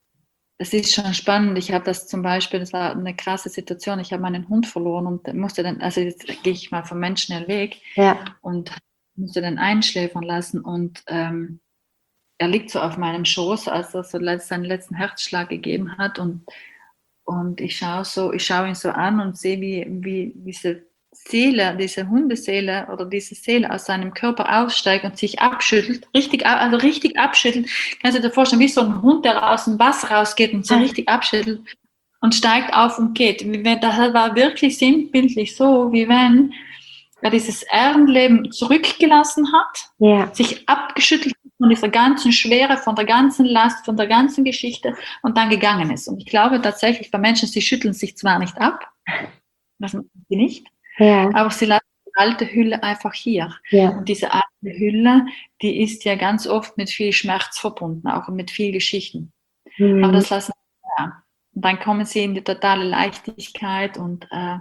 Speaker 2: es ist schon spannend. Ich habe das zum Beispiel, das war eine krasse Situation, ich habe meinen Hund verloren und musste dann, also jetzt gehe ich mal vom Menschen schnell weg
Speaker 1: ja.
Speaker 2: und musste dann einschläfern lassen und ähm, er liegt so auf meinem Schoß, als er so seinen letzten Herzschlag gegeben hat und, und ich schaue so, ich schaue ihn so an und sehe, wie, wie diese Seele, diese Hundeseele oder diese Seele aus seinem Körper aussteigt und sich abschüttelt, richtig, also richtig abschüttelt. Kannst du dir vorstellen, wie so ein Hund, der aus dem Wasser rausgeht und so
Speaker 1: ja.
Speaker 2: richtig abschüttelt und steigt auf und geht. Das war wirklich sinnbildlich so, wie wenn er dieses Erdenleben zurückgelassen hat,
Speaker 1: ja.
Speaker 2: sich abgeschüttelt von dieser ganzen Schwere, von der ganzen Last, von der ganzen Geschichte und dann gegangen ist. Und ich glaube tatsächlich, bei Menschen, sie schütteln sich zwar nicht ab, das machen sie nicht,
Speaker 1: ja.
Speaker 2: aber sie lassen die alte Hülle einfach hier.
Speaker 1: Ja.
Speaker 2: Und diese alte Hülle, die ist ja ganz oft mit viel Schmerz verbunden, auch mit viel Geschichten. Mhm. Aber das lassen sie ja. Und dann kommen sie in die totale Leichtigkeit und äh,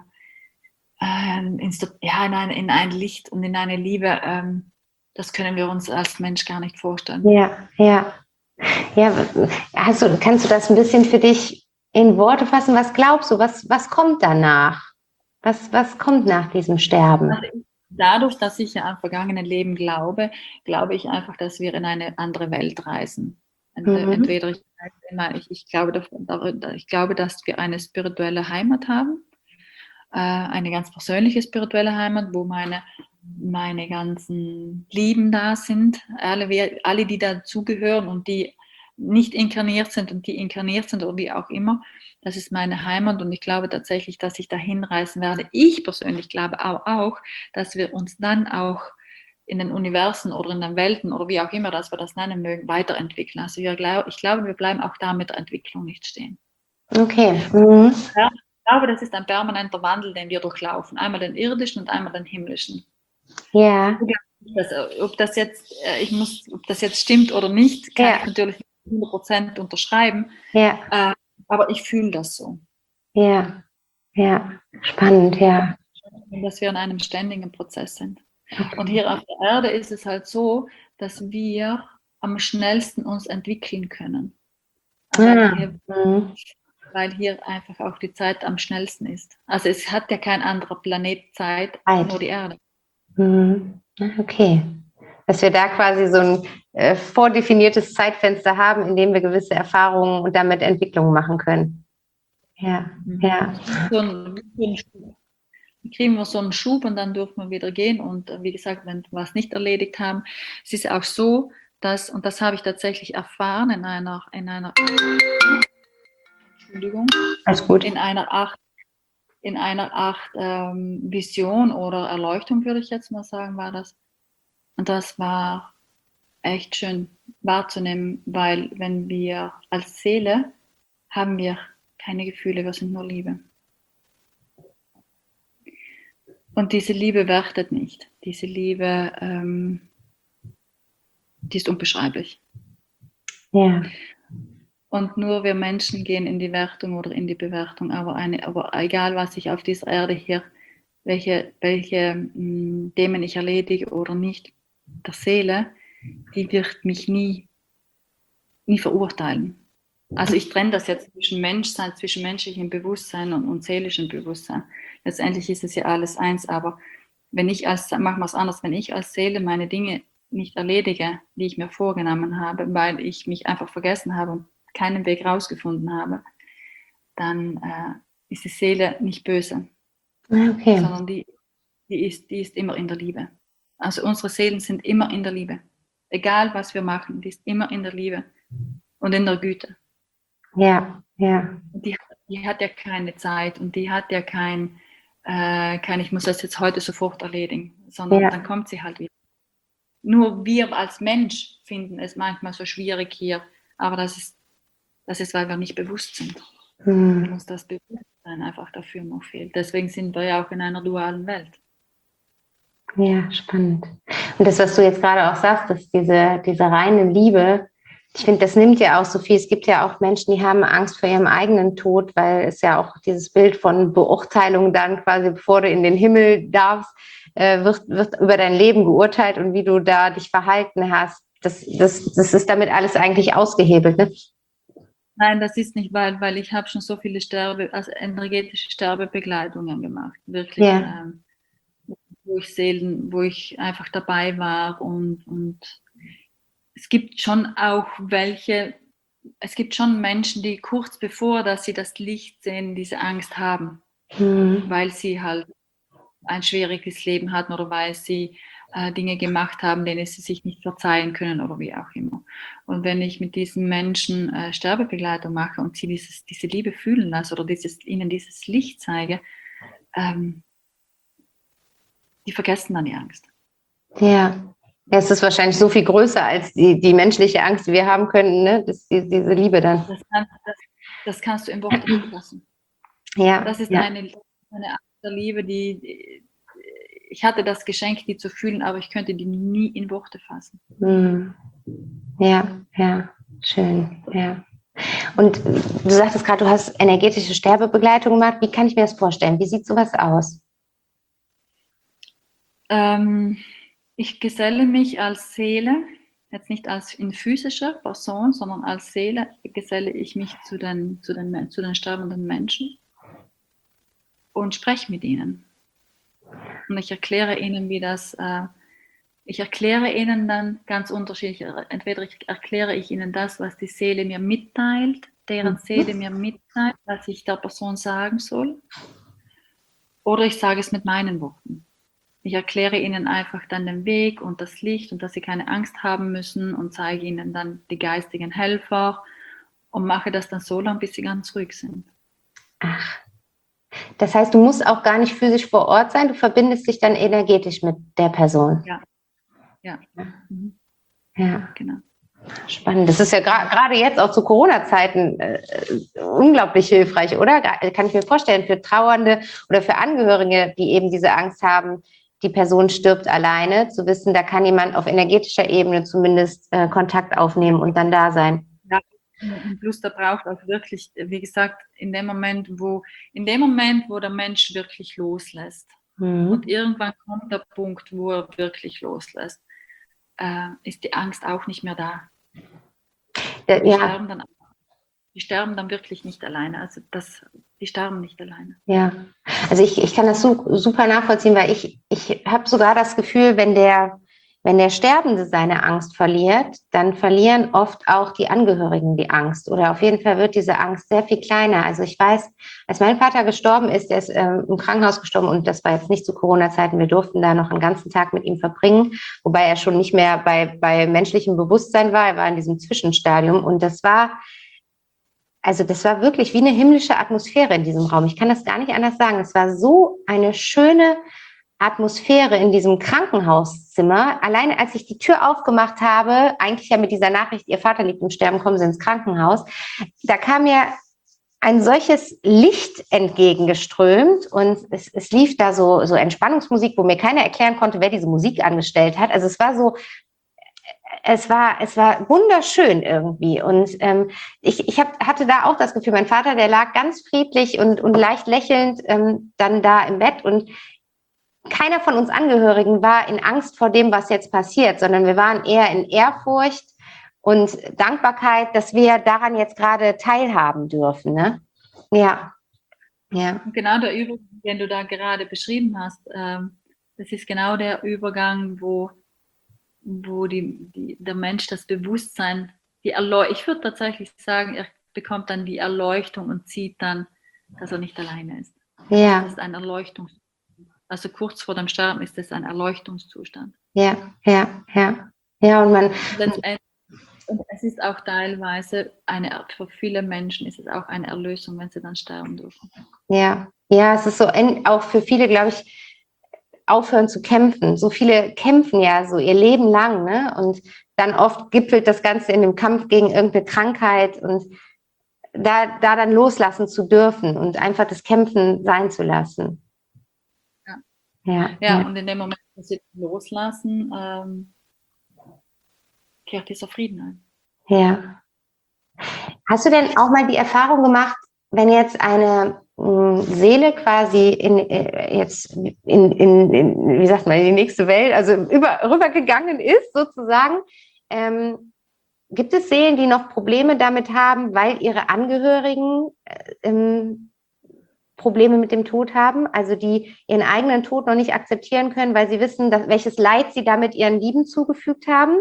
Speaker 2: ins, ja, in, ein, in ein Licht und in eine Liebe, ähm, das können wir uns als Mensch gar nicht vorstellen.
Speaker 1: Ja, ja. Ja, hast du, kannst du das ein bisschen für dich in Worte fassen? Was glaubst du, was, was kommt danach? Was, was kommt nach diesem Sterben?
Speaker 2: Also dadurch, dass ich ja an vergangene Leben glaube, glaube ich einfach, dass wir in eine andere Welt reisen. Mhm. Entweder ich, ich, ich, glaube, ich glaube, dass wir eine spirituelle Heimat haben, eine ganz persönliche spirituelle Heimat, wo meine, meine ganzen Lieben da sind, alle, alle, die dazugehören und die nicht inkarniert sind und die inkarniert sind oder wie auch immer. Das ist meine Heimat und ich glaube tatsächlich, dass ich dahin reisen werde. Ich persönlich glaube aber auch, dass wir uns dann auch in den Universen oder in den Welten oder wie auch immer, dass wir das nennen mögen, weiterentwickeln. Also wir, ich glaube, wir bleiben auch da mit der Entwicklung nicht stehen.
Speaker 1: Okay. Mhm.
Speaker 2: Ja. Ich glaube, das ist ein permanenter Wandel, den wir durchlaufen. Einmal den irdischen und einmal den himmlischen.
Speaker 1: Ja.
Speaker 2: Das, ob das jetzt, ich muss, ob das jetzt stimmt oder nicht, kann
Speaker 1: ja.
Speaker 2: ich natürlich hundert Prozent unterschreiben.
Speaker 1: Ja.
Speaker 2: Äh, aber ich fühle das so.
Speaker 1: Ja, ja, spannend, ja.
Speaker 2: Dass wir in einem ständigen Prozess sind.
Speaker 1: Okay.
Speaker 2: Und hier auf der Erde ist es halt so, dass wir am schnellsten uns entwickeln können. Also
Speaker 1: Ah.
Speaker 2: hier,
Speaker 1: Mhm.
Speaker 2: weil hier einfach auch die Zeit am schnellsten ist. Also es hat ja kein anderer Planet Zeit,
Speaker 1: Zeit.
Speaker 2: nur die Erde.
Speaker 1: Mhm. Okay. Dass wir da quasi so ein äh, vordefiniertes Zeitfenster haben, in dem wir gewisse Erfahrungen und damit Entwicklungen machen können. Ja,
Speaker 2: Mhm.
Speaker 1: ja.
Speaker 2: So ein, so ein Schub. Dann kriegen wir so einen Schub und dann dürfen wir wieder gehen. Und wie gesagt, wenn wir was nicht erledigt haben, es ist auch so, dass, und das habe ich tatsächlich erfahren in einer, in einer Entschuldigung,
Speaker 1: Alles gut.
Speaker 2: in einer Art, in einer Art ähm, Vision oder Erleuchtung, würde ich jetzt mal sagen, war das. Und das war echt schön wahrzunehmen, weil wenn wir als Seele haben wir keine Gefühle, wir sind nur Liebe. Und diese Liebe wertet nicht. Diese Liebe, ähm, die ist unbeschreiblich.
Speaker 1: Ja. Und
Speaker 2: nur wir Menschen gehen in die Wertung oder in die Bewertung. Aber, eine, aber egal, was ich auf dieser Erde hier, welche, welche mh, Themen ich erledige oder nicht, der Seele, die wird mich nie, nie verurteilen. Also ich trenne das jetzt zwischen Menschsein, zwischen menschlichem Bewusstsein und, und seelischem Bewusstsein. Letztendlich ist es ja alles eins, aber wenn ich als, machen wir es anders, wenn ich als Seele meine Dinge nicht erledige, die ich mir vorgenommen habe, weil ich mich einfach vergessen habe und keinen Weg rausgefunden habe, dann äh, ist die Seele nicht böse,
Speaker 1: okay.
Speaker 2: sondern die, die, ist, die ist immer in der Liebe. Also unsere Seelen sind immer in der Liebe. Egal, was wir machen, die ist immer in der Liebe und in der Güte.
Speaker 1: Ja, ja.
Speaker 2: Die, die hat ja keine Zeit und die hat ja kein, äh, kein, ich muss das jetzt heute sofort erledigen, sondern
Speaker 1: Ja.
Speaker 2: dann kommt sie halt wieder. Nur wir als Mensch finden es manchmal so schwierig hier, aber das ist, das ist, weil wir nicht bewusst sind.
Speaker 1: Hm.
Speaker 2: Weil uns das Bewusstsein einfach dafür noch fehlt. Deswegen sind wir ja auch in einer dualen Welt.
Speaker 1: Ja, spannend. Und das, was du jetzt gerade auch sagst, dass diese, diese reine Liebe, ich finde, das nimmt ja auch so viel. Es gibt ja auch Menschen, die haben Angst vor ihrem eigenen Tod, weil es ja auch dieses Bild von Beurteilung dann quasi, bevor du in den Himmel darfst, äh, wird, wird über dein Leben geurteilt und wie du da dich verhalten hast. Das, das, das ist damit alles eigentlich ausgehebelt, ne?
Speaker 2: Nein, das ist nicht, weil, weil ich habe schon so viele Sterbe, also energetische Sterbebegleitungen gemacht. Wirklich.
Speaker 1: Ja.
Speaker 2: Ähm, wo ich Seelen, wo ich einfach dabei war und, und es gibt schon auch welche, es gibt schon Menschen, die kurz bevor, dass sie das Licht sehen, diese Angst haben,
Speaker 1: Mhm.
Speaker 2: weil sie halt ein schwieriges Leben hatten oder weil sie äh, Dinge gemacht haben, denen sie sich nicht verzeihen können oder wie auch immer. Und wenn ich mit diesen Menschen äh, Sterbebegleitung mache und sie dieses, diese Liebe fühlen lasse oder dieses, ihnen dieses Licht zeige, ähm, die vergessen dann die Angst.
Speaker 1: Ja. Es ist wahrscheinlich so viel größer als die, die menschliche Angst, die wir haben können, ne? Das, die, diese Liebe dann.
Speaker 2: Das, kann, das, das kannst du in Worte nicht fassen.
Speaker 1: Ja.
Speaker 2: Das ist
Speaker 1: ja.
Speaker 2: eine, eine Art der Liebe, die, ich hatte das Geschenk, die zu fühlen, aber ich könnte die nie in Worte fassen.
Speaker 1: Hm. Ja, ja, schön, ja. Und du sagtest gerade, du hast energetische Sterbebegleitung gemacht. Wie kann ich mir das vorstellen? Wie sieht sowas aus?
Speaker 2: Ähm, ich geselle mich als Seele, jetzt nicht als in physischer Person, sondern als Seele geselle ich mich zu den, zu den, zu den sterbenden Menschen und spreche mit ihnen. Und ich erkläre ihnen, wie das, äh, ich erkläre ihnen dann ganz unterschiedlich, entweder ich erkläre ich ihnen das, was die Seele mir mitteilt, deren Seele mir mitteilt, was ich der Person sagen soll, oder ich sage es mit meinen Worten. Ich erkläre ihnen einfach dann den Weg und das Licht und dass sie keine Angst haben müssen und zeige ihnen dann die geistigen Helfer und mache das dann so lange, bis sie ganz ruhig sind.
Speaker 1: Ach, das heißt, du musst auch gar nicht physisch vor Ort sein, du verbindest dich dann energetisch mit der Person.
Speaker 2: Ja, ja. Mhm.
Speaker 1: Ja,
Speaker 2: genau.
Speaker 1: Spannend. Das ist ja gerade jetzt auch zu Corona-Zeiten äh, unglaublich hilfreich, oder? Kann ich mir vorstellen, für Trauernde oder für Angehörige, die eben diese Angst haben, die Person stirbt alleine, zu wissen, da kann jemand auf energetischer Ebene zumindest äh, Kontakt aufnehmen und dann da sein.
Speaker 2: Ja, und plus da braucht auch wirklich, wie gesagt, in dem Moment, wo, in dem Moment, wo der Mensch wirklich loslässt, mhm. und irgendwann kommt der Punkt, wo er wirklich loslässt, äh, ist die Angst auch nicht mehr da.
Speaker 1: Ja,
Speaker 2: die,
Speaker 1: ja.
Speaker 2: sterben dann, die sterben dann wirklich nicht alleine. Also das, die sterben nicht alleine.
Speaker 1: Ja, also ich, ich kann das so, super nachvollziehen, weil ich, ich habe sogar das Gefühl, wenn der, wenn der Sterbende seine Angst verliert, dann verlieren oft auch die Angehörigen die Angst. Oder auf jeden Fall wird diese Angst sehr viel kleiner. Also ich weiß, als mein Vater gestorben ist, der ist ähm, im Krankenhaus gestorben und das war jetzt nicht zu Corona-Zeiten. Wir durften da noch einen ganzen Tag mit ihm verbringen, wobei er schon nicht mehr bei, bei menschlichem Bewusstsein war. Er war in diesem Zwischenstadium und das war, also das war wirklich wie eine himmlische Atmosphäre in diesem Raum. Ich kann das gar nicht anders sagen. Es war so eine schöne Atmosphäre in diesem Krankenhauszimmer. Alleine als ich die Tür aufgemacht habe, eigentlich ja mit dieser Nachricht, Ihr Vater liegt im Sterben, kommen Sie ins Krankenhaus, da kam mir ein solches Licht entgegengeströmt und es, es lief da so, so Entspannungsmusik, wo mir keiner erklären konnte, wer diese Musik angestellt hat. Also es war so, es war, es war wunderschön irgendwie. Und ähm, ich, ich hab, hatte da auch das Gefühl, mein Vater, der lag ganz friedlich und, und leicht lächelnd ähm, dann da im Bett und keiner von uns Angehörigen war in Angst vor dem, was jetzt passiert, sondern wir waren eher in Ehrfurcht und Dankbarkeit, dass wir daran jetzt gerade teilhaben dürfen. Ne? Ja. Ja.
Speaker 2: Und genau der Übergang, den du da gerade beschrieben hast, ähm, das ist genau der Übergang, wo, wo die, die, der Mensch das Bewusstsein, die Erleuchtung, ich würde tatsächlich sagen, er bekommt dann die Erleuchtung und sieht dann, dass er nicht alleine ist.
Speaker 1: Ja.
Speaker 2: Das ist ein Erleuchtungszustand. Also kurz vor dem Sterben ist es ein Erleuchtungszustand.
Speaker 1: Ja, ja, ja. Ja, und man.
Speaker 2: Letztendlich, und es ist auch teilweise eine, für viele Menschen ist es auch eine Erlösung, wenn sie dann sterben dürfen.
Speaker 1: Ja, ja, es ist so, auch für viele, glaube ich, aufhören zu kämpfen. So viele kämpfen ja so ihr Leben lang, ne? Und dann oft gipfelt das Ganze in dem Kampf gegen irgendeine Krankheit und da, da dann loslassen zu dürfen und einfach das Kämpfen sein zu lassen. Ja,
Speaker 2: ja, und in dem Moment, wo sie loslassen, ähm, kehrt dieser Frieden ein.
Speaker 1: Ja. Hast du denn auch mal die Erfahrung gemacht, wenn jetzt eine mh, Seele quasi in, äh, jetzt in, in, in, wie sagt man, in die nächste Welt, also über, rübergegangen ist sozusagen, ähm, gibt es Seelen, die noch Probleme damit haben, weil ihre Angehörigen äh, ähm, Probleme mit dem Tod haben, also die ihren eigenen Tod noch nicht akzeptieren können, weil sie wissen, dass, welches Leid sie damit ihren Lieben zugefügt haben?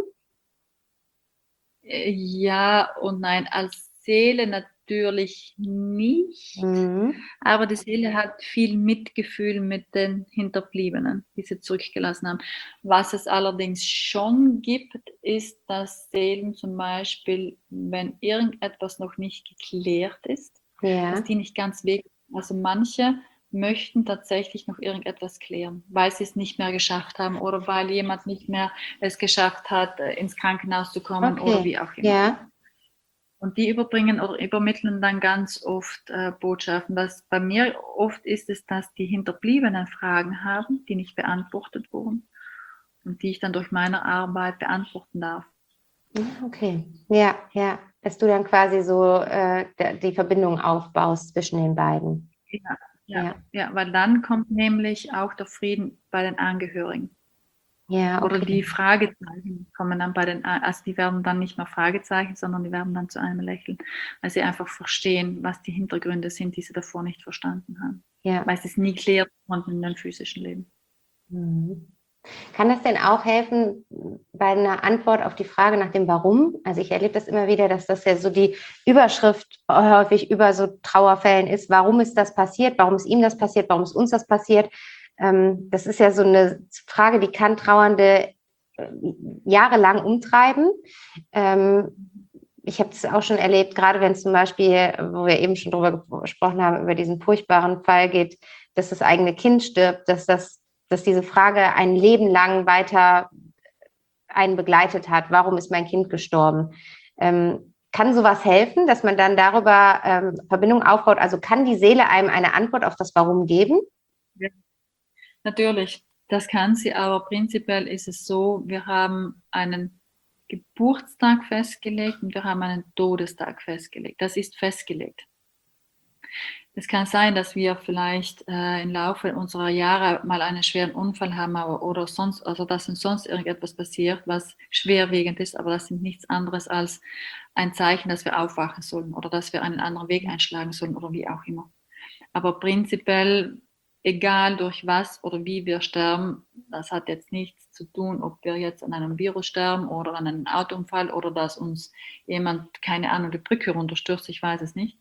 Speaker 2: Ja und nein, als Seele natürlich nicht, mhm. aber die Seele hat viel Mitgefühl mit den Hinterbliebenen, die sie zurückgelassen haben. Was es allerdings schon gibt, ist, dass Seelen zum Beispiel, wenn irgendetwas noch nicht geklärt ist, ja. dass die nicht ganz weg. Also manche möchten tatsächlich noch irgendetwas klären, weil sie es nicht mehr geschafft haben oder weil jemand nicht mehr es geschafft hat, ins Krankenhaus zu kommen okay. oder wie auch immer.
Speaker 1: Ja.
Speaker 2: Und die überbringen oder übermitteln dann ganz oft äh, Botschaften. Was bei mir oft ist es, dass die Hinterbliebenen Fragen haben, die nicht beantwortet wurden und die ich dann durch meine Arbeit beantworten darf.
Speaker 1: Okay, ja, ja. Dass du dann quasi so äh, die Verbindung aufbaust zwischen den beiden.
Speaker 2: Ja, ja, ja. ja, weil dann kommt nämlich auch der Frieden bei den Angehörigen.
Speaker 1: Ja, okay.
Speaker 2: Oder die Fragezeichen kommen dann bei den, also die werden dann nicht mehr Fragezeichen, sondern die werden dann zu einem Lächeln, weil sie einfach verstehen, was die Hintergründe sind, die sie davor nicht verstanden haben.
Speaker 1: Ja.
Speaker 2: Weil sie es nie klären konnten in dem physischen Leben.
Speaker 1: Mhm. Kann das denn auch helfen bei einer Antwort auf die Frage nach dem Warum? Also ich erlebe das immer wieder, dass das ja so die Überschrift häufig über so Trauerfällen ist. Warum ist das passiert? Warum ist ihm das passiert? Warum ist uns das passiert? Ähm, das ist ja so eine Frage, die kann Trauernde äh, jahrelang umtreiben. Ähm, ich habe es auch schon erlebt, gerade wenn es zum Beispiel, wo wir eben schon drüber gesprochen haben, über diesen furchtbaren Fall geht, dass das eigene Kind stirbt, dass das dass diese Frage ein Leben lang weiter einen begleitet hat. Warum ist mein Kind gestorben? Ähm, kann sowas helfen, dass man dann darüber ähm, Verbindung aufbaut? Also kann die Seele einem eine Antwort auf das Warum geben?
Speaker 2: Ja. Natürlich. Das kann sie, aber prinzipiell ist es so, wir haben einen Geburtstag festgelegt und wir haben einen Todestag festgelegt. Das ist festgelegt. Es kann sein, dass wir vielleicht äh, im Laufe unserer Jahre mal einen schweren Unfall haben aber, oder sonst, also dass uns sonst irgendetwas passiert, was schwerwiegend ist, aber das ist nichts anderes als ein Zeichen, dass wir aufwachen sollen oder dass wir einen anderen Weg einschlagen sollen oder wie auch immer. Aber prinzipiell, egal durch was oder wie wir sterben, das hat jetzt nichts zu tun, ob wir jetzt an einem Virus sterben oder an einem Autounfall oder dass uns jemand, keine Ahnung, die Brücke runterstürzt, ich weiß es nicht.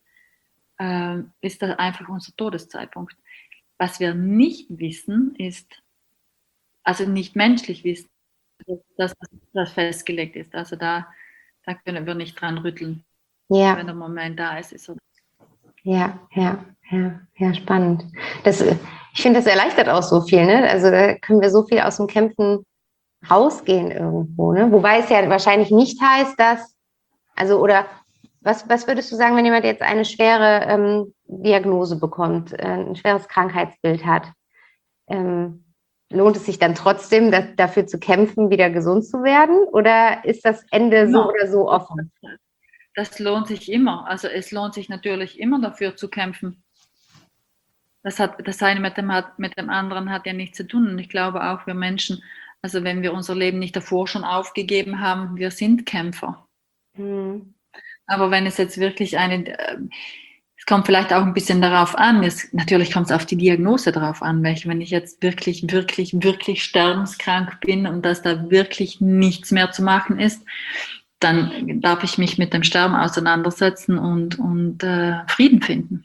Speaker 2: Ist das einfach unser Todeszeitpunkt. Was wir nicht wissen, ist, also nicht menschlich wissen, dass das festgelegt ist. Also da, da können wir nicht dran rütteln.
Speaker 1: Ja.
Speaker 2: Wenn der Moment da ist, ist er.
Speaker 1: Ja, ja, ja, ja, spannend. Das, ich finde, das erleichtert auch so viel, ne? Also da können wir so viel aus dem Kämpfen rausgehen irgendwo, ne? Wobei es ja wahrscheinlich nicht heißt, dass, also oder Was, was würdest du sagen, wenn jemand jetzt eine schwere ähm, Diagnose bekommt, äh, ein schweres Krankheitsbild hat? Ähm, lohnt es sich dann trotzdem, das, dafür zu kämpfen, wieder gesund zu werden? Oder ist das Ende so oder so offen?
Speaker 2: Das lohnt sich immer. Also es lohnt sich natürlich immer dafür zu kämpfen. Das, hat, das eine mit dem, mit dem anderen hat ja nichts zu tun. Und ich glaube auch, wir Menschen, also wenn wir unser Leben nicht davor schon aufgegeben haben, wir sind Kämpfer. Hm. Aber wenn es jetzt wirklich eine, es kommt vielleicht auch ein bisschen darauf an, es, natürlich kommt es auf die Diagnose drauf an, welche, wenn ich jetzt wirklich, wirklich, wirklich sterbenskrank bin und dass da wirklich nichts mehr zu machen ist, dann darf ich mich mit dem Sterben auseinandersetzen und, und äh, Frieden finden.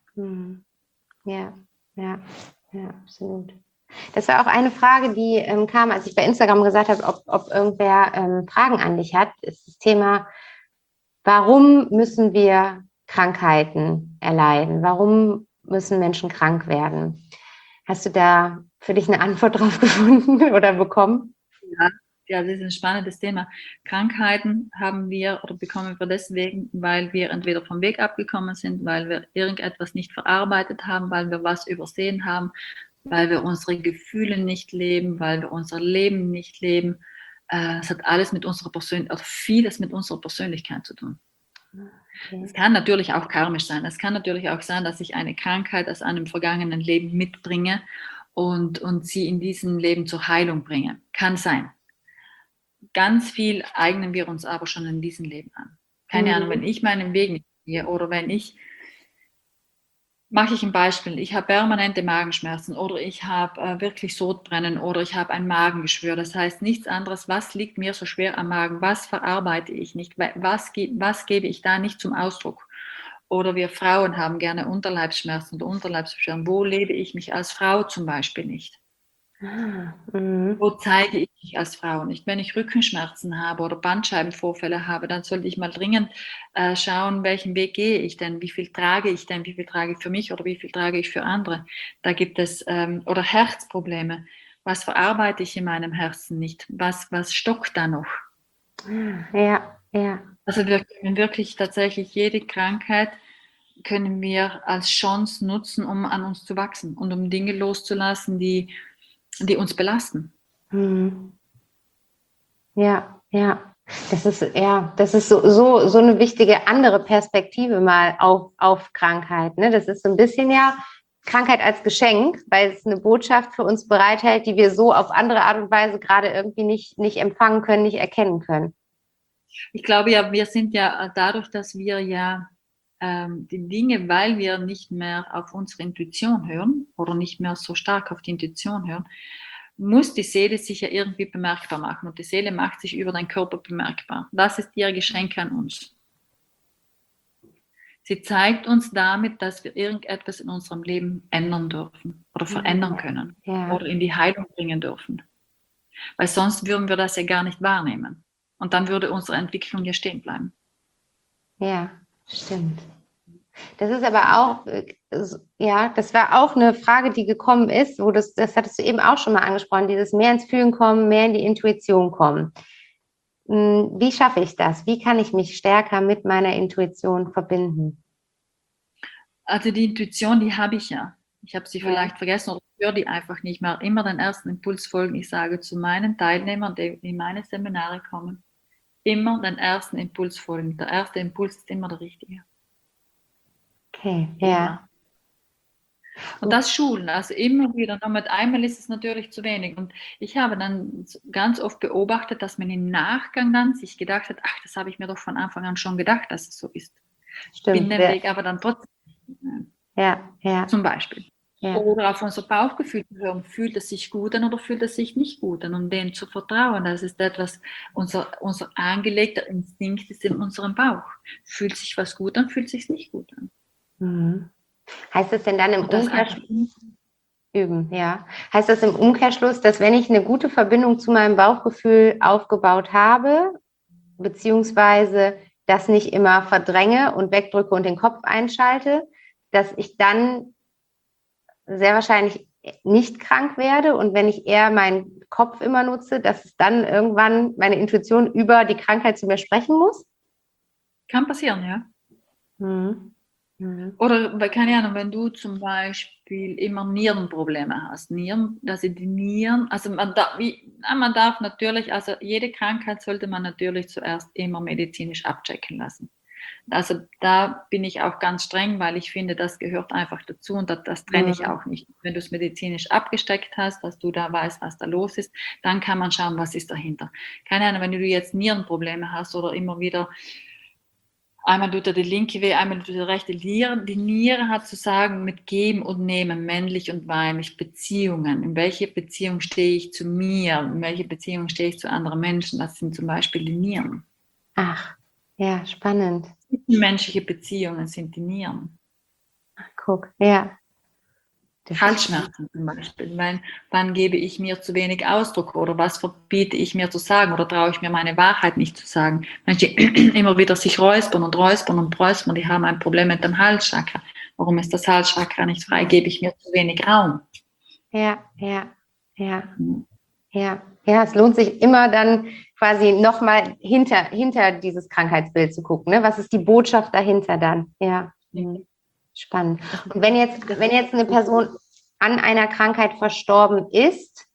Speaker 1: Ja, ja, ja, absolut. Das war auch eine Frage, die ähm, kam, als ich bei Instagram gesagt habe, ob, ob irgendwer ähm, Fragen an dich hat, ist das Thema, warum müssen wir Krankheiten erleiden? Warum müssen Menschen krank werden? Hast du da für dich eine Antwort drauf gefunden oder bekommen?
Speaker 2: Ja, ja, das ist ein spannendes Thema. Krankheiten haben wir oder bekommen wir deswegen, weil wir entweder vom Weg abgekommen sind, weil wir irgendetwas nicht verarbeitet haben, weil wir was übersehen haben, weil wir unsere Gefühle nicht leben, weil wir unser Leben nicht leben. Es hat alles mit unserer Persönlichkeit, also vieles mit unserer Persönlichkeit zu tun. Es okay. kann natürlich auch karmisch sein. Es kann natürlich auch sein, dass ich eine Krankheit aus einem vergangenen Leben mitbringe und, und sie in diesem Leben zur Heilung bringe. Kann sein. Ganz viel eignen wir uns aber schon in diesem Leben an. Keine mhm. Ahnung, wenn ich meinen Weg nicht gehe oder wenn ich mache ich ein Beispiel, ich habe permanente Magenschmerzen oder ich habe äh, wirklich Sodbrennen oder ich habe ein Magengeschwür. Das heißt nichts anderes, was liegt mir so schwer am Magen, was verarbeite ich nicht, was, was gebe ich da nicht zum Ausdruck. Oder wir Frauen haben gerne Unterleibsschmerzen oder Unterleibsbeschwerden. Wo lebe ich mich als Frau zum Beispiel nicht? Mhm. Wo zeige ich mich als Frau nicht? Wenn ich Rückenschmerzen habe oder Bandscheibenvorfälle habe, dann sollte ich mal dringend äh, schauen, welchen Weg gehe ich denn? Wie viel trage ich denn? Wie viel trage ich für mich oder wie viel trage ich für andere? Da gibt es, ähm, oder Herzprobleme. Was verarbeite ich in meinem Herzen nicht? Was, was stockt da noch?
Speaker 1: Ja, ja.
Speaker 2: Also wir können wirklich tatsächlich jede Krankheit können wir als Chance nutzen, um an uns zu wachsen und um Dinge loszulassen, die die uns belasten.
Speaker 1: Hm. Ja, ja. Das ist, ja, das ist so, so, so eine wichtige andere Perspektive mal auf, auf Krankheit. Ne? Das ist so ein bisschen ja Krankheit als Geschenk, weil es eine Botschaft für uns bereithält, die wir so auf andere Art und Weise gerade irgendwie nicht, nicht empfangen können, nicht erkennen können.
Speaker 2: Ich glaube ja, wir sind ja dadurch, dass wir ja ähm, die Dinge, weil wir nicht mehr auf unsere Intuition hören oder nicht mehr so stark auf die Intuition hören, muss die Seele sich ja irgendwie bemerkbar machen. Und die Seele macht sich über den Körper bemerkbar. Das ist ihr Geschenk an uns. Sie zeigt uns damit, dass wir irgendetwas in unserem Leben ändern dürfen oder verändern können ja. Oder in die Heilung bringen dürfen. Weil sonst würden wir das ja gar nicht wahrnehmen. Und dann würde unsere Entwicklung ja stehen bleiben.
Speaker 1: Ja, stimmt. Das ist aber auch, ja, das war auch eine Frage, die gekommen ist, wo das, das hattest du eben auch schon mal angesprochen, dieses mehr ins Fühlen kommen, mehr in die Intuition kommen. Wie schaffe ich das? Wie kann ich mich stärker mit meiner Intuition verbinden?
Speaker 2: Also die Intuition, die habe ich ja. Ich habe sie
Speaker 1: Ja.
Speaker 2: vielleicht vergessen oder höre die einfach nicht mehr. Immer den ersten Impuls folgen. Ich sage zu meinen Teilnehmern, die in meine Seminare kommen, immer den ersten Impuls folgen. Der erste Impuls ist immer der richtige.
Speaker 1: Okay, ja.
Speaker 2: Immer. Und das Schulen, also immer wieder. Damit einmal ist es natürlich zu wenig. Und ich habe dann ganz oft beobachtet, dass man im Nachgang dann sich gedacht hat, ach, das habe ich mir doch von Anfang an schon gedacht, dass es so ist.
Speaker 1: Stimmt.
Speaker 2: Bin den
Speaker 1: Ja,
Speaker 2: Weg aber dann trotzdem.
Speaker 1: ja, ja.
Speaker 2: Zum Beispiel.
Speaker 1: Ja.
Speaker 2: Oder auf unser Bauchgefühl zu hören, fühlt es sich gut an oder fühlt es sich nicht gut an, und denen zu vertrauen. Das ist etwas, unser, unser angelegter Instinkt ist in unserem Bauch. Fühlt sich was gut an, fühlt sich nicht gut an.
Speaker 1: Mhm. Heißt das denn dann im
Speaker 2: Und das
Speaker 1: Umkehrschluss üben, ja? Heißt das im Umkehrschluss, dass wenn ich eine gute Verbindung zu meinem Bauchgefühl aufgebaut habe, beziehungsweise das nicht immer verdränge und wegdrücke und den Kopf einschalte, dass ich dann sehr wahrscheinlich nicht krank werde, und wenn ich eher meinen Kopf immer nutze, dass es dann irgendwann meine Intuition über die Krankheit zu mir sprechen muss?
Speaker 2: Kann passieren, ja.
Speaker 1: Mhm. Mhm.
Speaker 2: Oder, keine Ahnung, wenn du zum Beispiel immer Nierenprobleme hast, Nieren, also die Nieren, also man darf, wie, man darf natürlich, also jede Krankheit sollte man natürlich zuerst immer medizinisch abchecken lassen. Also da bin ich auch ganz streng, weil ich finde, das gehört einfach dazu, und das, das trenne ich auch nicht. Wenn du es medizinisch abgesteckt hast, dass du da weißt, was da los ist, dann kann man schauen, was ist dahinter. Keine Ahnung, wenn du jetzt Nierenprobleme hast oder immer wieder, einmal tut er die linke weh, einmal tut er die rechte. Die Niere hat zu sagen mit Geben und Nehmen, männlich und weiblich, Beziehungen. In welche Beziehung stehe ich zu mir? In welche Beziehung stehe ich zu anderen Menschen? Das sind zum Beispiel die Nieren.
Speaker 1: Ach, ja, spannend.
Speaker 2: Menschliche Beziehungen sind die Nieren.
Speaker 1: Ach, guck, ja.
Speaker 2: Halsschmerzen zum Beispiel. Wann, wann gebe ich mir zu wenig Ausdruck, oder was verbiete ich mir zu sagen, oder traue ich mir meine Wahrheit nicht zu sagen? Menschen, die immer wieder sich räuspern und räuspern und räuspern, die haben ein Problem mit dem Halschakra. Warum ist das Halschakra nicht frei? Gebe ich mir zu wenig Raum?
Speaker 1: Ja, ja, ja, ja. Ja, es lohnt sich immer dann quasi nochmal hinter, hinter dieses Krankheitsbild zu gucken. Ne? Was ist die Botschaft dahinter dann? Ja, mhm. Spannend. Und wenn jetzt, wenn jetzt eine Person an einer Krankheit verstorben ist,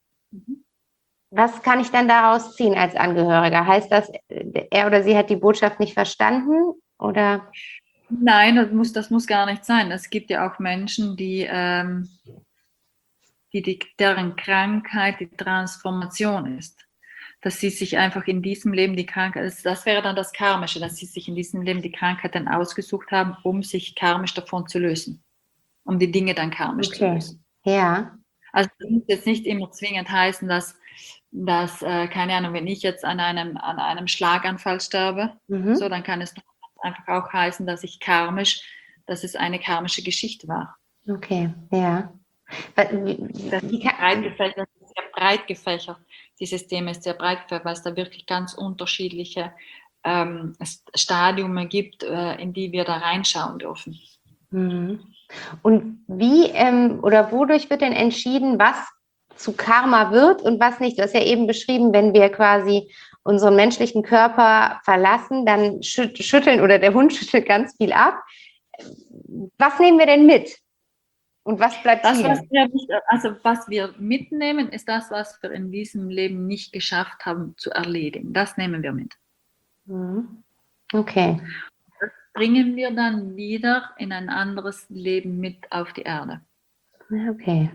Speaker 1: was kann ich dann daraus ziehen als Angehöriger? Heißt das, er oder sie hat die Botschaft nicht verstanden? Oder?
Speaker 2: Nein, das muss, das muss gar nicht sein. Es gibt ja auch Menschen, die, ähm, die, die deren Krankheit die Transformation ist. Dass sie sich einfach in diesem Leben die Krankheit, das wäre dann das Karmische, dass sie sich in diesem Leben die Krankheit dann ausgesucht haben, um sich karmisch davon zu lösen. Um die Dinge dann karmisch
Speaker 1: Okay.
Speaker 2: zu lösen.
Speaker 1: Ja.
Speaker 2: Also das muss jetzt nicht immer zwingend heißen, dass, dass äh, keine Ahnung, wenn ich jetzt an einem, an einem Schlaganfall sterbe, mhm. so, dann kann es einfach auch heißen, dass ich karmisch, dass es eine karmische Geschichte war.
Speaker 1: Okay, ja.
Speaker 2: Das ist breit gefächert, sehr breit gefächert. Dieses Thema ist sehr breit gefächert, weil es da wirklich ganz unterschiedliche ähm, Stadien gibt, äh, in die wir da reinschauen dürfen.
Speaker 1: Mhm. Und wie ähm, oder wodurch wird denn entschieden, was zu Karma wird und was nicht? Du hast ja eben beschrieben, wenn wir quasi unseren menschlichen Körper verlassen, dann schüt- schütteln oder der Hund schüttelt ganz viel ab. Was nehmen wir denn mit? Und was bleibt
Speaker 2: das,
Speaker 1: hier?
Speaker 2: Was wir nicht, also was wir mitnehmen, ist das, was wir in diesem Leben nicht geschafft haben zu erledigen. Das nehmen wir mit.
Speaker 1: Okay.
Speaker 2: Das bringen wir dann wieder in ein anderes Leben mit auf die Erde.
Speaker 1: Okay.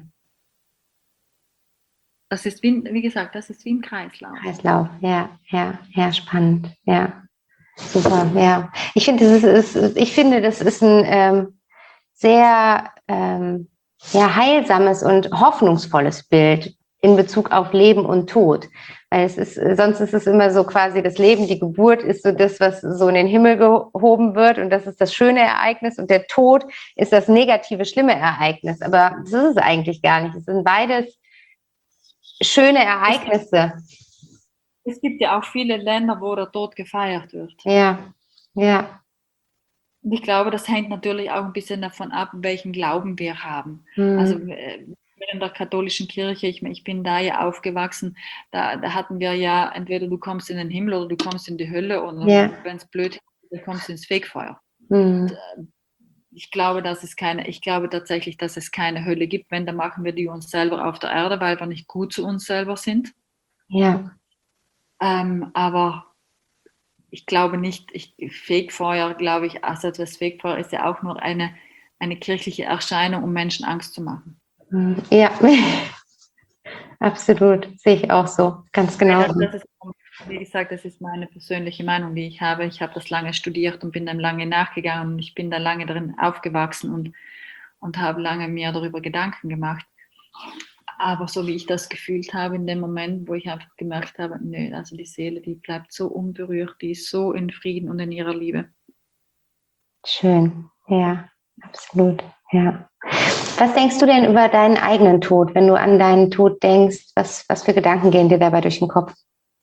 Speaker 2: Das ist wie, wie gesagt, das ist wie ein Kreislauf.
Speaker 1: Kreislauf, ja, ja, ja, spannend, ja. Super, ja. Ich finde, das ist, ist, ich finde, das ist ein ähm, sehr ähm, ja, heilsames und hoffnungsvolles Bild in Bezug auf Leben und Tod. Weil es ist, sonst ist es immer so quasi das Leben, die Geburt ist so das, was so in den Himmel gehoben wird, und das ist das schöne Ereignis, und der Tod ist das negative, schlimme Ereignis. Aber das ist es eigentlich gar nicht. Es sind beides schöne Ereignisse.
Speaker 2: Es gibt ja auch viele Länder, wo der Tod gefeiert wird.
Speaker 1: Ja, ja.
Speaker 2: Und ich glaube, das hängt natürlich auch ein bisschen davon ab, welchen Glauben wir haben. Mhm. Also in der katholischen Kirche, ich, ich bin da ja aufgewachsen, da, da hatten wir ja, entweder du kommst in den Himmel oder du kommst in die Hölle, und ja. wenn es blöd ist, du kommst ins Fegefeuer. Mhm. Und, ich glaube, dass es keine, ich glaube tatsächlich, dass es keine Hölle gibt. Wenn, dann machen wir die uns selber auf der Erde, weil wir nicht gut zu uns selber sind.
Speaker 1: Ja.
Speaker 2: Ähm, aber ich glaube nicht, ich, Fegefeuer, glaube ich, also das Fegefeuer ist ja auch nur eine, eine kirchliche Erscheinung, um Menschen Angst zu machen.
Speaker 1: Ja, absolut. Sehe ich auch so. Ganz genau.
Speaker 2: Das, das ist, wie gesagt, das ist meine persönliche Meinung, die ich habe. Ich habe das lange studiert und bin dann lange nachgegangen und ich bin da lange drin aufgewachsen und, und habe lange mir darüber Gedanken gemacht. Aber so wie ich das gefühlt habe in dem Moment, wo ich einfach gemerkt habe, nö, also die Seele, die bleibt so unberührt, die ist so in Frieden und in ihrer Liebe.
Speaker 1: Schön, ja, absolut, ja. Was denkst du denn über deinen eigenen Tod, wenn du an deinen Tod denkst? Was, was für Gedanken gehen dir dabei durch den Kopf?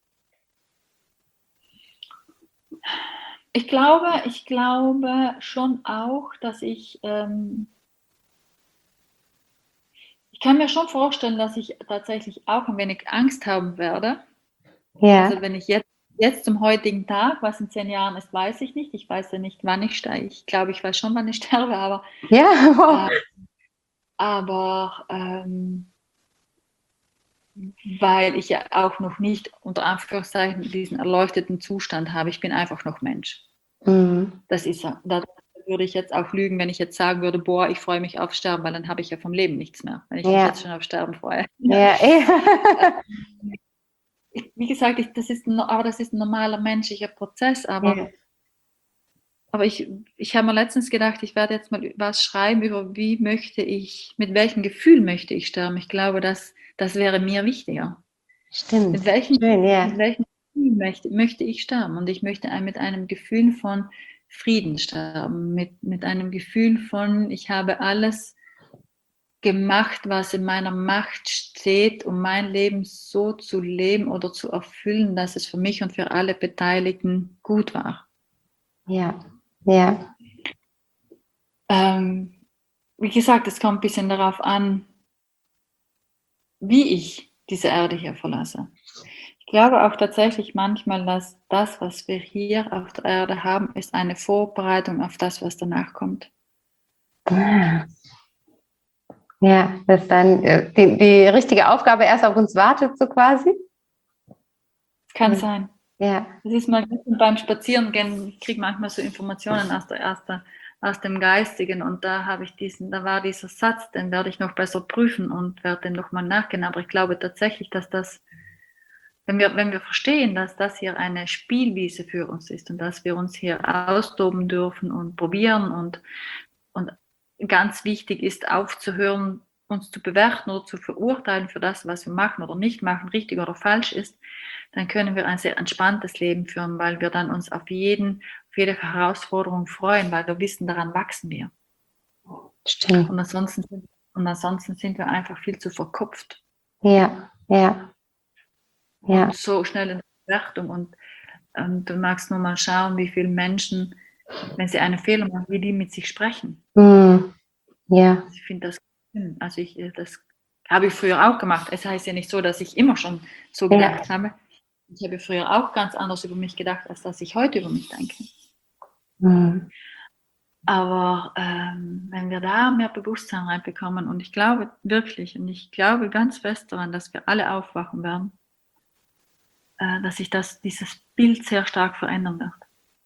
Speaker 2: Ich glaube, ich glaube schon auch, dass ich, ähm, ich kann mir schon vorstellen, dass ich tatsächlich auch ein wenig Angst haben werde.
Speaker 1: Ja.
Speaker 2: Also wenn ich jetzt, jetzt zum heutigen Tag, was in zehn Jahren ist, weiß ich nicht. Ich weiß ja nicht, wann ich sterbe. Ich glaube, ich weiß schon, wann ich sterbe, aber,
Speaker 1: Ja, wow.
Speaker 2: äh, aber ähm, weil ich ja auch noch nicht unter Anführungszeichen diesen erleuchteten Zustand habe. Ich bin einfach noch Mensch.
Speaker 1: Mhm.
Speaker 2: Das ist ja, da würde ich jetzt auch lügen, wenn ich jetzt sagen würde, boah, ich freue mich auf Sterben, weil dann habe ich ja vom Leben nichts mehr, wenn ich
Speaker 1: Ja.
Speaker 2: mich jetzt schon auf Sterben freue.
Speaker 1: Ja, ja.
Speaker 2: Wie gesagt, ich, das ist, aber das ist ein normaler menschlicher Prozess, aber,
Speaker 1: Ja.
Speaker 2: aber ich, ich habe mir letztens gedacht, ich werde jetzt mal was schreiben über, wie möchte ich, mit welchem Gefühl möchte ich sterben. Ich glaube, das, das wäre mir wichtiger.
Speaker 1: Stimmt.
Speaker 2: Mit welchem,
Speaker 1: Schön, ja.
Speaker 2: mit welchem Gefühl möchte, möchte ich sterben? Und ich möchte mit einem Gefühl von Frieden sterben, mit, mit einem Gefühl von, ich habe alles gemacht, was in meiner Macht steht, um mein Leben so zu leben oder zu erfüllen, dass es für mich und für alle Beteiligten gut war.
Speaker 1: Ja, ja.
Speaker 2: Ähm, wie gesagt, es kommt ein bisschen darauf an, wie ich diese Erde hier verlasse. Ich glaube auch tatsächlich manchmal, dass das, was wir hier auf der Erde haben, ist eine Vorbereitung auf das, was danach kommt.
Speaker 1: Ah. Ja, dass dann äh, die, die richtige Aufgabe erst auf uns wartet, so quasi.
Speaker 2: Kann
Speaker 1: Ja.
Speaker 2: sein.
Speaker 1: Ja.
Speaker 2: Das ist mal beim Spazierengehen, ich kriege manchmal so Informationen aus, der, aus, der, aus dem Geistigen und da habe ich diesen, da war dieser Satz, den werde ich noch besser prüfen und werde den nochmal nachgehen. Aber ich glaube tatsächlich, dass das, wenn wir, wenn wir verstehen, dass das hier eine Spielwiese für uns ist und dass wir uns hier austoben dürfen und probieren und, und ganz wichtig ist, aufzuhören, uns zu bewerten oder zu verurteilen für das, was wir machen oder nicht machen, richtig oder falsch ist, dann können wir ein sehr entspanntes Leben führen, weil wir dann uns auf jeden, auf jede Herausforderung freuen, weil wir wissen, daran wachsen wir.
Speaker 1: Stimmt.
Speaker 2: Und ansonsten, und ansonsten sind wir einfach viel zu verkopft.
Speaker 1: Ja, ja. Ja.
Speaker 2: Und so schnell in der Bewertung. Und, und du magst nur mal schauen, wie viele Menschen, wenn sie einen Fehler machen, wie die mit sich sprechen.
Speaker 1: Mm. Ja.
Speaker 2: Also ich finde das, also ich, das habe ich früher auch gemacht. Es heißt ja nicht so, dass ich immer schon so gedacht ja. habe. Ich habe früher auch ganz anders über mich gedacht, als dass ich heute über mich denke.
Speaker 1: Mm.
Speaker 2: Aber ähm, wenn wir da mehr Bewusstsein reinbekommen, und ich glaube wirklich, und ich glaube ganz fest daran, dass wir alle aufwachen werden, äh, dass sich das, dieses Bild sehr stark verändern wird.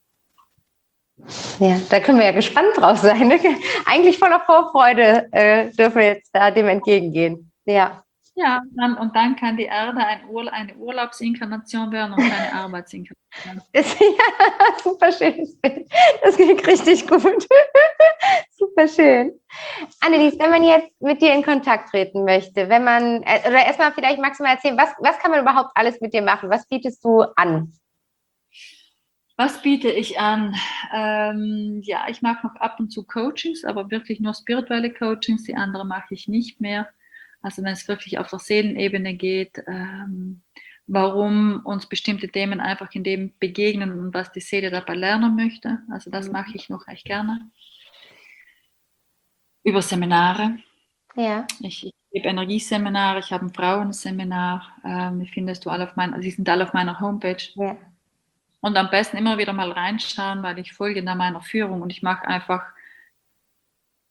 Speaker 1: Ja, da können wir ja gespannt drauf sein. Ne? Eigentlich voller Vorfreude äh, dürfen wir jetzt da dem entgegengehen. Ja.
Speaker 2: Ja, dann, und dann kann die Erde ein Ur, eine Urlaubsinkarnation werden und keine Arbeitsinkarnation.
Speaker 1: Das, ja, super schönes Bild. Das klingt richtig gut. Super schön. Annelies, wenn man jetzt mit dir in Kontakt treten möchte, wenn man, oder erstmal vielleicht magst du mal erzählen, was, was kann man überhaupt alles mit dir machen? Was bietest du an?
Speaker 2: Was biete ich an? Ähm, ja, ich mache noch ab und zu Coachings, aber wirklich nur spirituelle Coachings. Die andere mache ich nicht mehr. Also wenn es wirklich auf der Seelenebene geht, ähm, warum uns bestimmte Themen einfach in dem begegnen und was die Seele dabei lernen möchte. Also das mache ich noch echt gerne. Über Seminare.
Speaker 1: Ja.
Speaker 2: Ich, ich gebe Energieseminare, ich habe ein Frauenseminar. Ähm, die findest du alle auf meiner, die sind alle auf meiner Homepage.
Speaker 1: Ja.
Speaker 2: Und am besten immer wieder mal reinschauen, weil ich folge da meiner Führung und ich mache einfach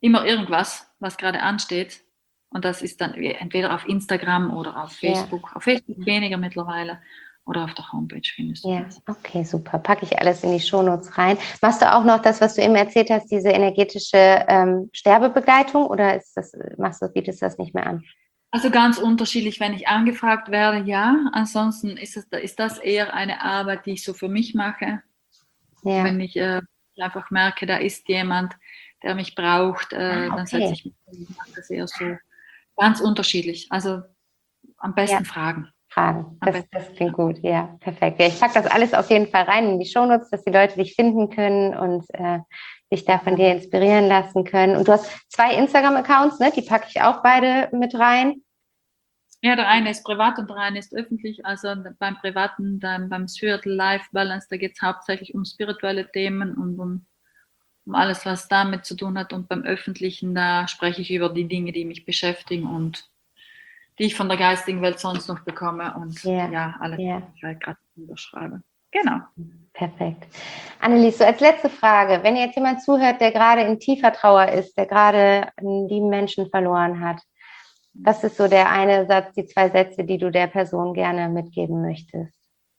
Speaker 2: immer irgendwas, was gerade ansteht. Und das ist dann entweder auf Instagram oder auf Facebook. Ja. Auf Facebook weniger mittlerweile. Oder auf der Homepage findest du
Speaker 1: ja,
Speaker 2: das.
Speaker 1: Okay, super. Packe ich alles in die Shownotes rein. Machst du auch noch das, was du eben erzählt hast, diese energetische ähm, Sterbebegleitung, oder ist das, machst du, bietest du das nicht mehr an?
Speaker 2: Also ganz unterschiedlich, wenn ich angefragt werde, ja. Ansonsten ist, es, ist das eher eine Arbeit, die ich so für mich mache. Ja. Wenn ich äh, einfach merke, da ist jemand, der mich braucht, äh, ah, okay. Dann setze ich mich und mache das eher so ganz unterschiedlich. Also am besten ja. Fragen.
Speaker 1: Fragen. Das, das klingt gut, ja, perfekt. Ja, ich packe das alles auf jeden Fall rein in die Shownotes, dass die Leute dich finden können und äh, sich da von dir inspirieren lassen können. Und du hast zwei Instagram-Accounts, ne? Die packe ich auch beide mit rein.
Speaker 2: Ja, der eine ist privat und der eine ist öffentlich. Also beim Privaten, dann beim Spiritual Life Balance, da geht es hauptsächlich um spirituelle Themen und um, um alles, was damit zu tun hat. Und beim Öffentlichen, da spreche ich über die Dinge, die mich beschäftigen und die ich von der geistigen Welt sonst noch bekomme und yeah. ja, alles, yeah. was ich halt gerade überschreibe. Genau.
Speaker 1: Perfekt. Annelies, so als letzte Frage, wenn jetzt jemand zuhört, der gerade in tiefer Trauer ist, der gerade einen lieben Menschen verloren hat, was ist so der eine Satz, die zwei Sätze, die du der Person gerne mitgeben möchtest?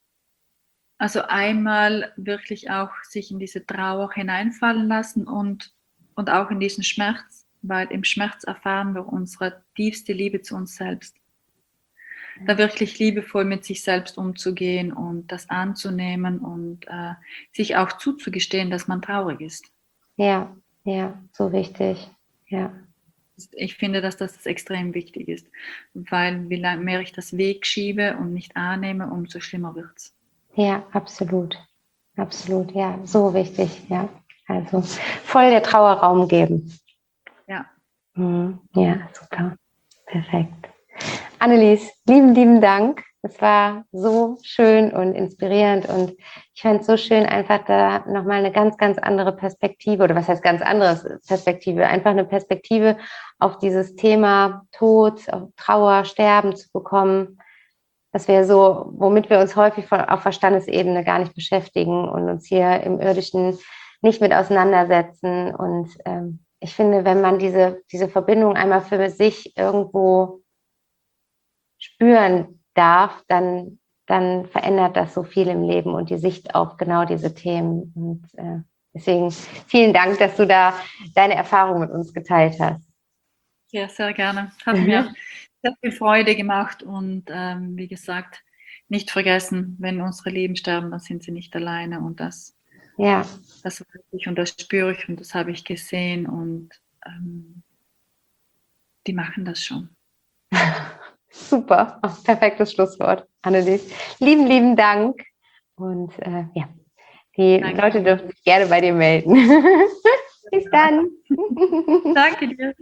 Speaker 2: Also einmal wirklich auch sich in diese Trauer hineinfallen lassen und, und auch in diesen Schmerz, weil im Schmerz erfahren wir unsere tiefste Liebe zu uns selbst. Da wirklich liebevoll mit sich selbst umzugehen und das anzunehmen und äh, sich auch zuzugestehen, dass man traurig ist.
Speaker 1: Ja, ja, so wichtig, ja.
Speaker 2: Ich finde, dass das extrem wichtig ist, weil je mehr ich das wegschiebe und nicht annehme, umso schlimmer wird es.
Speaker 1: Ja, absolut, absolut, ja, so wichtig, ja. Also voll der Trauerraum geben.
Speaker 2: Ja.
Speaker 1: Mhm. Ja, super. Perfekt. Annelies, lieben, lieben Dank. Es war so schön und inspirierend und ich fand es so schön, einfach da nochmal eine ganz, ganz andere Perspektive, oder was heißt ganz andere Perspektive, einfach eine Perspektive auf dieses Thema Tod, auf Trauer, Sterben zu bekommen, dass wir so, womit wir uns häufig von, auf Verstandesebene gar nicht beschäftigen und uns hier im Irdischen nicht mit auseinandersetzen. Und ähm, ich finde, wenn man diese, diese Verbindung einmal für sich irgendwo spüren darf, dann, dann verändert das so viel im Leben und die Sicht auf genau diese Themen. Und äh, deswegen vielen Dank, dass du da deine Erfahrung mit uns geteilt hast.
Speaker 2: Ja, sehr gerne. Hat mir sehr viel Freude gemacht und ähm, wie gesagt, nicht vergessen, wenn unsere Lieben sterben, dann sind sie nicht alleine und das,
Speaker 1: ja.
Speaker 2: das weiß ich und das spüre ich und das habe ich gesehen und ähm, die machen das schon.
Speaker 1: Super, oh, perfektes Schlusswort, Annelies. Lieben, lieben Dank. Und äh, ja, die Danke. Leute dürfen sich gerne bei dir melden. Bis dann.
Speaker 2: Danke dir.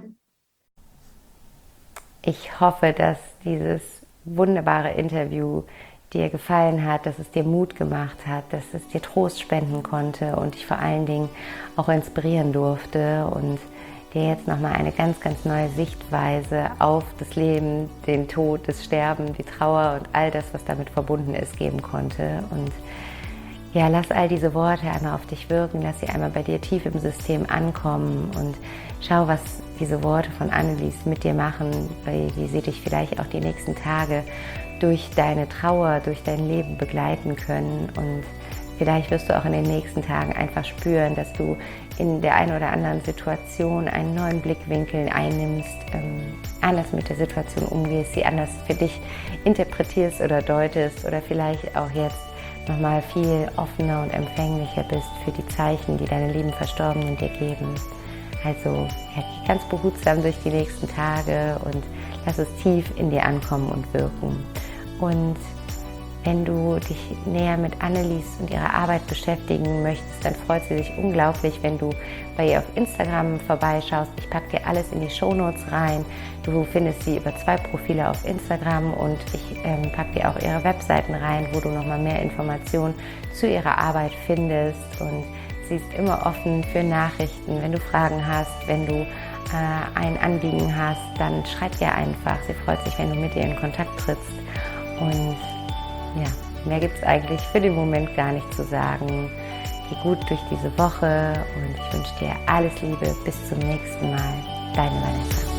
Speaker 1: Ich hoffe, dass dieses wunderbare Interview dir gefallen hat, dass es dir Mut gemacht hat, dass es dir Trost spenden konnte und dich vor allen Dingen auch inspirieren durfte und dir jetzt nochmal eine ganz, ganz neue Sichtweise auf das Leben, den Tod, das Sterben, die Trauer und all das, was damit verbunden ist, geben konnte. Und ja, lass all diese Worte einmal auf dich wirken, lass sie einmal bei dir tief im System ankommen und schau, was diese Worte von Annelies mit dir machen, wie sie dich vielleicht auch die nächsten Tage durch deine Trauer, durch dein Leben begleiten können. Und vielleicht wirst du auch in den nächsten Tagen einfach spüren, dass du in der einen oder anderen Situation einen neuen Blickwinkel einnimmst, ähm, anders mit der Situation umgehst, sie anders für dich interpretierst oder deutest oder vielleicht auch jetzt nochmal viel offener und empfänglicher bist für die Zeichen, die deine lieben Verstorbenen dir geben. Also ja, geh ganz behutsam durch die nächsten Tage und lass es tief in dir ankommen und wirken. Und wenn du dich näher mit Annelies und ihrer Arbeit beschäftigen möchtest, dann freut sie sich unglaublich, wenn du bei ihr auf Instagram vorbeischaust. Ich packe dir alles in die Shownotes rein. Du findest sie über zwei Profile auf Instagram und ich ähm, packe dir auch ihre Webseiten rein, wo du nochmal mehr Informationen zu ihrer Arbeit findest. Und sie ist immer offen für Nachrichten. Wenn du Fragen hast, wenn du äh, ein Anliegen hast, dann schreib ihr einfach. Sie freut sich, wenn du mit ihr in Kontakt trittst. Und ja, mehr gibt es eigentlich für den Moment gar nicht zu sagen. geh gut durch diese Woche und ich wünsche dir alles Liebe. Bis zum nächsten Mal. Deine Vanessa.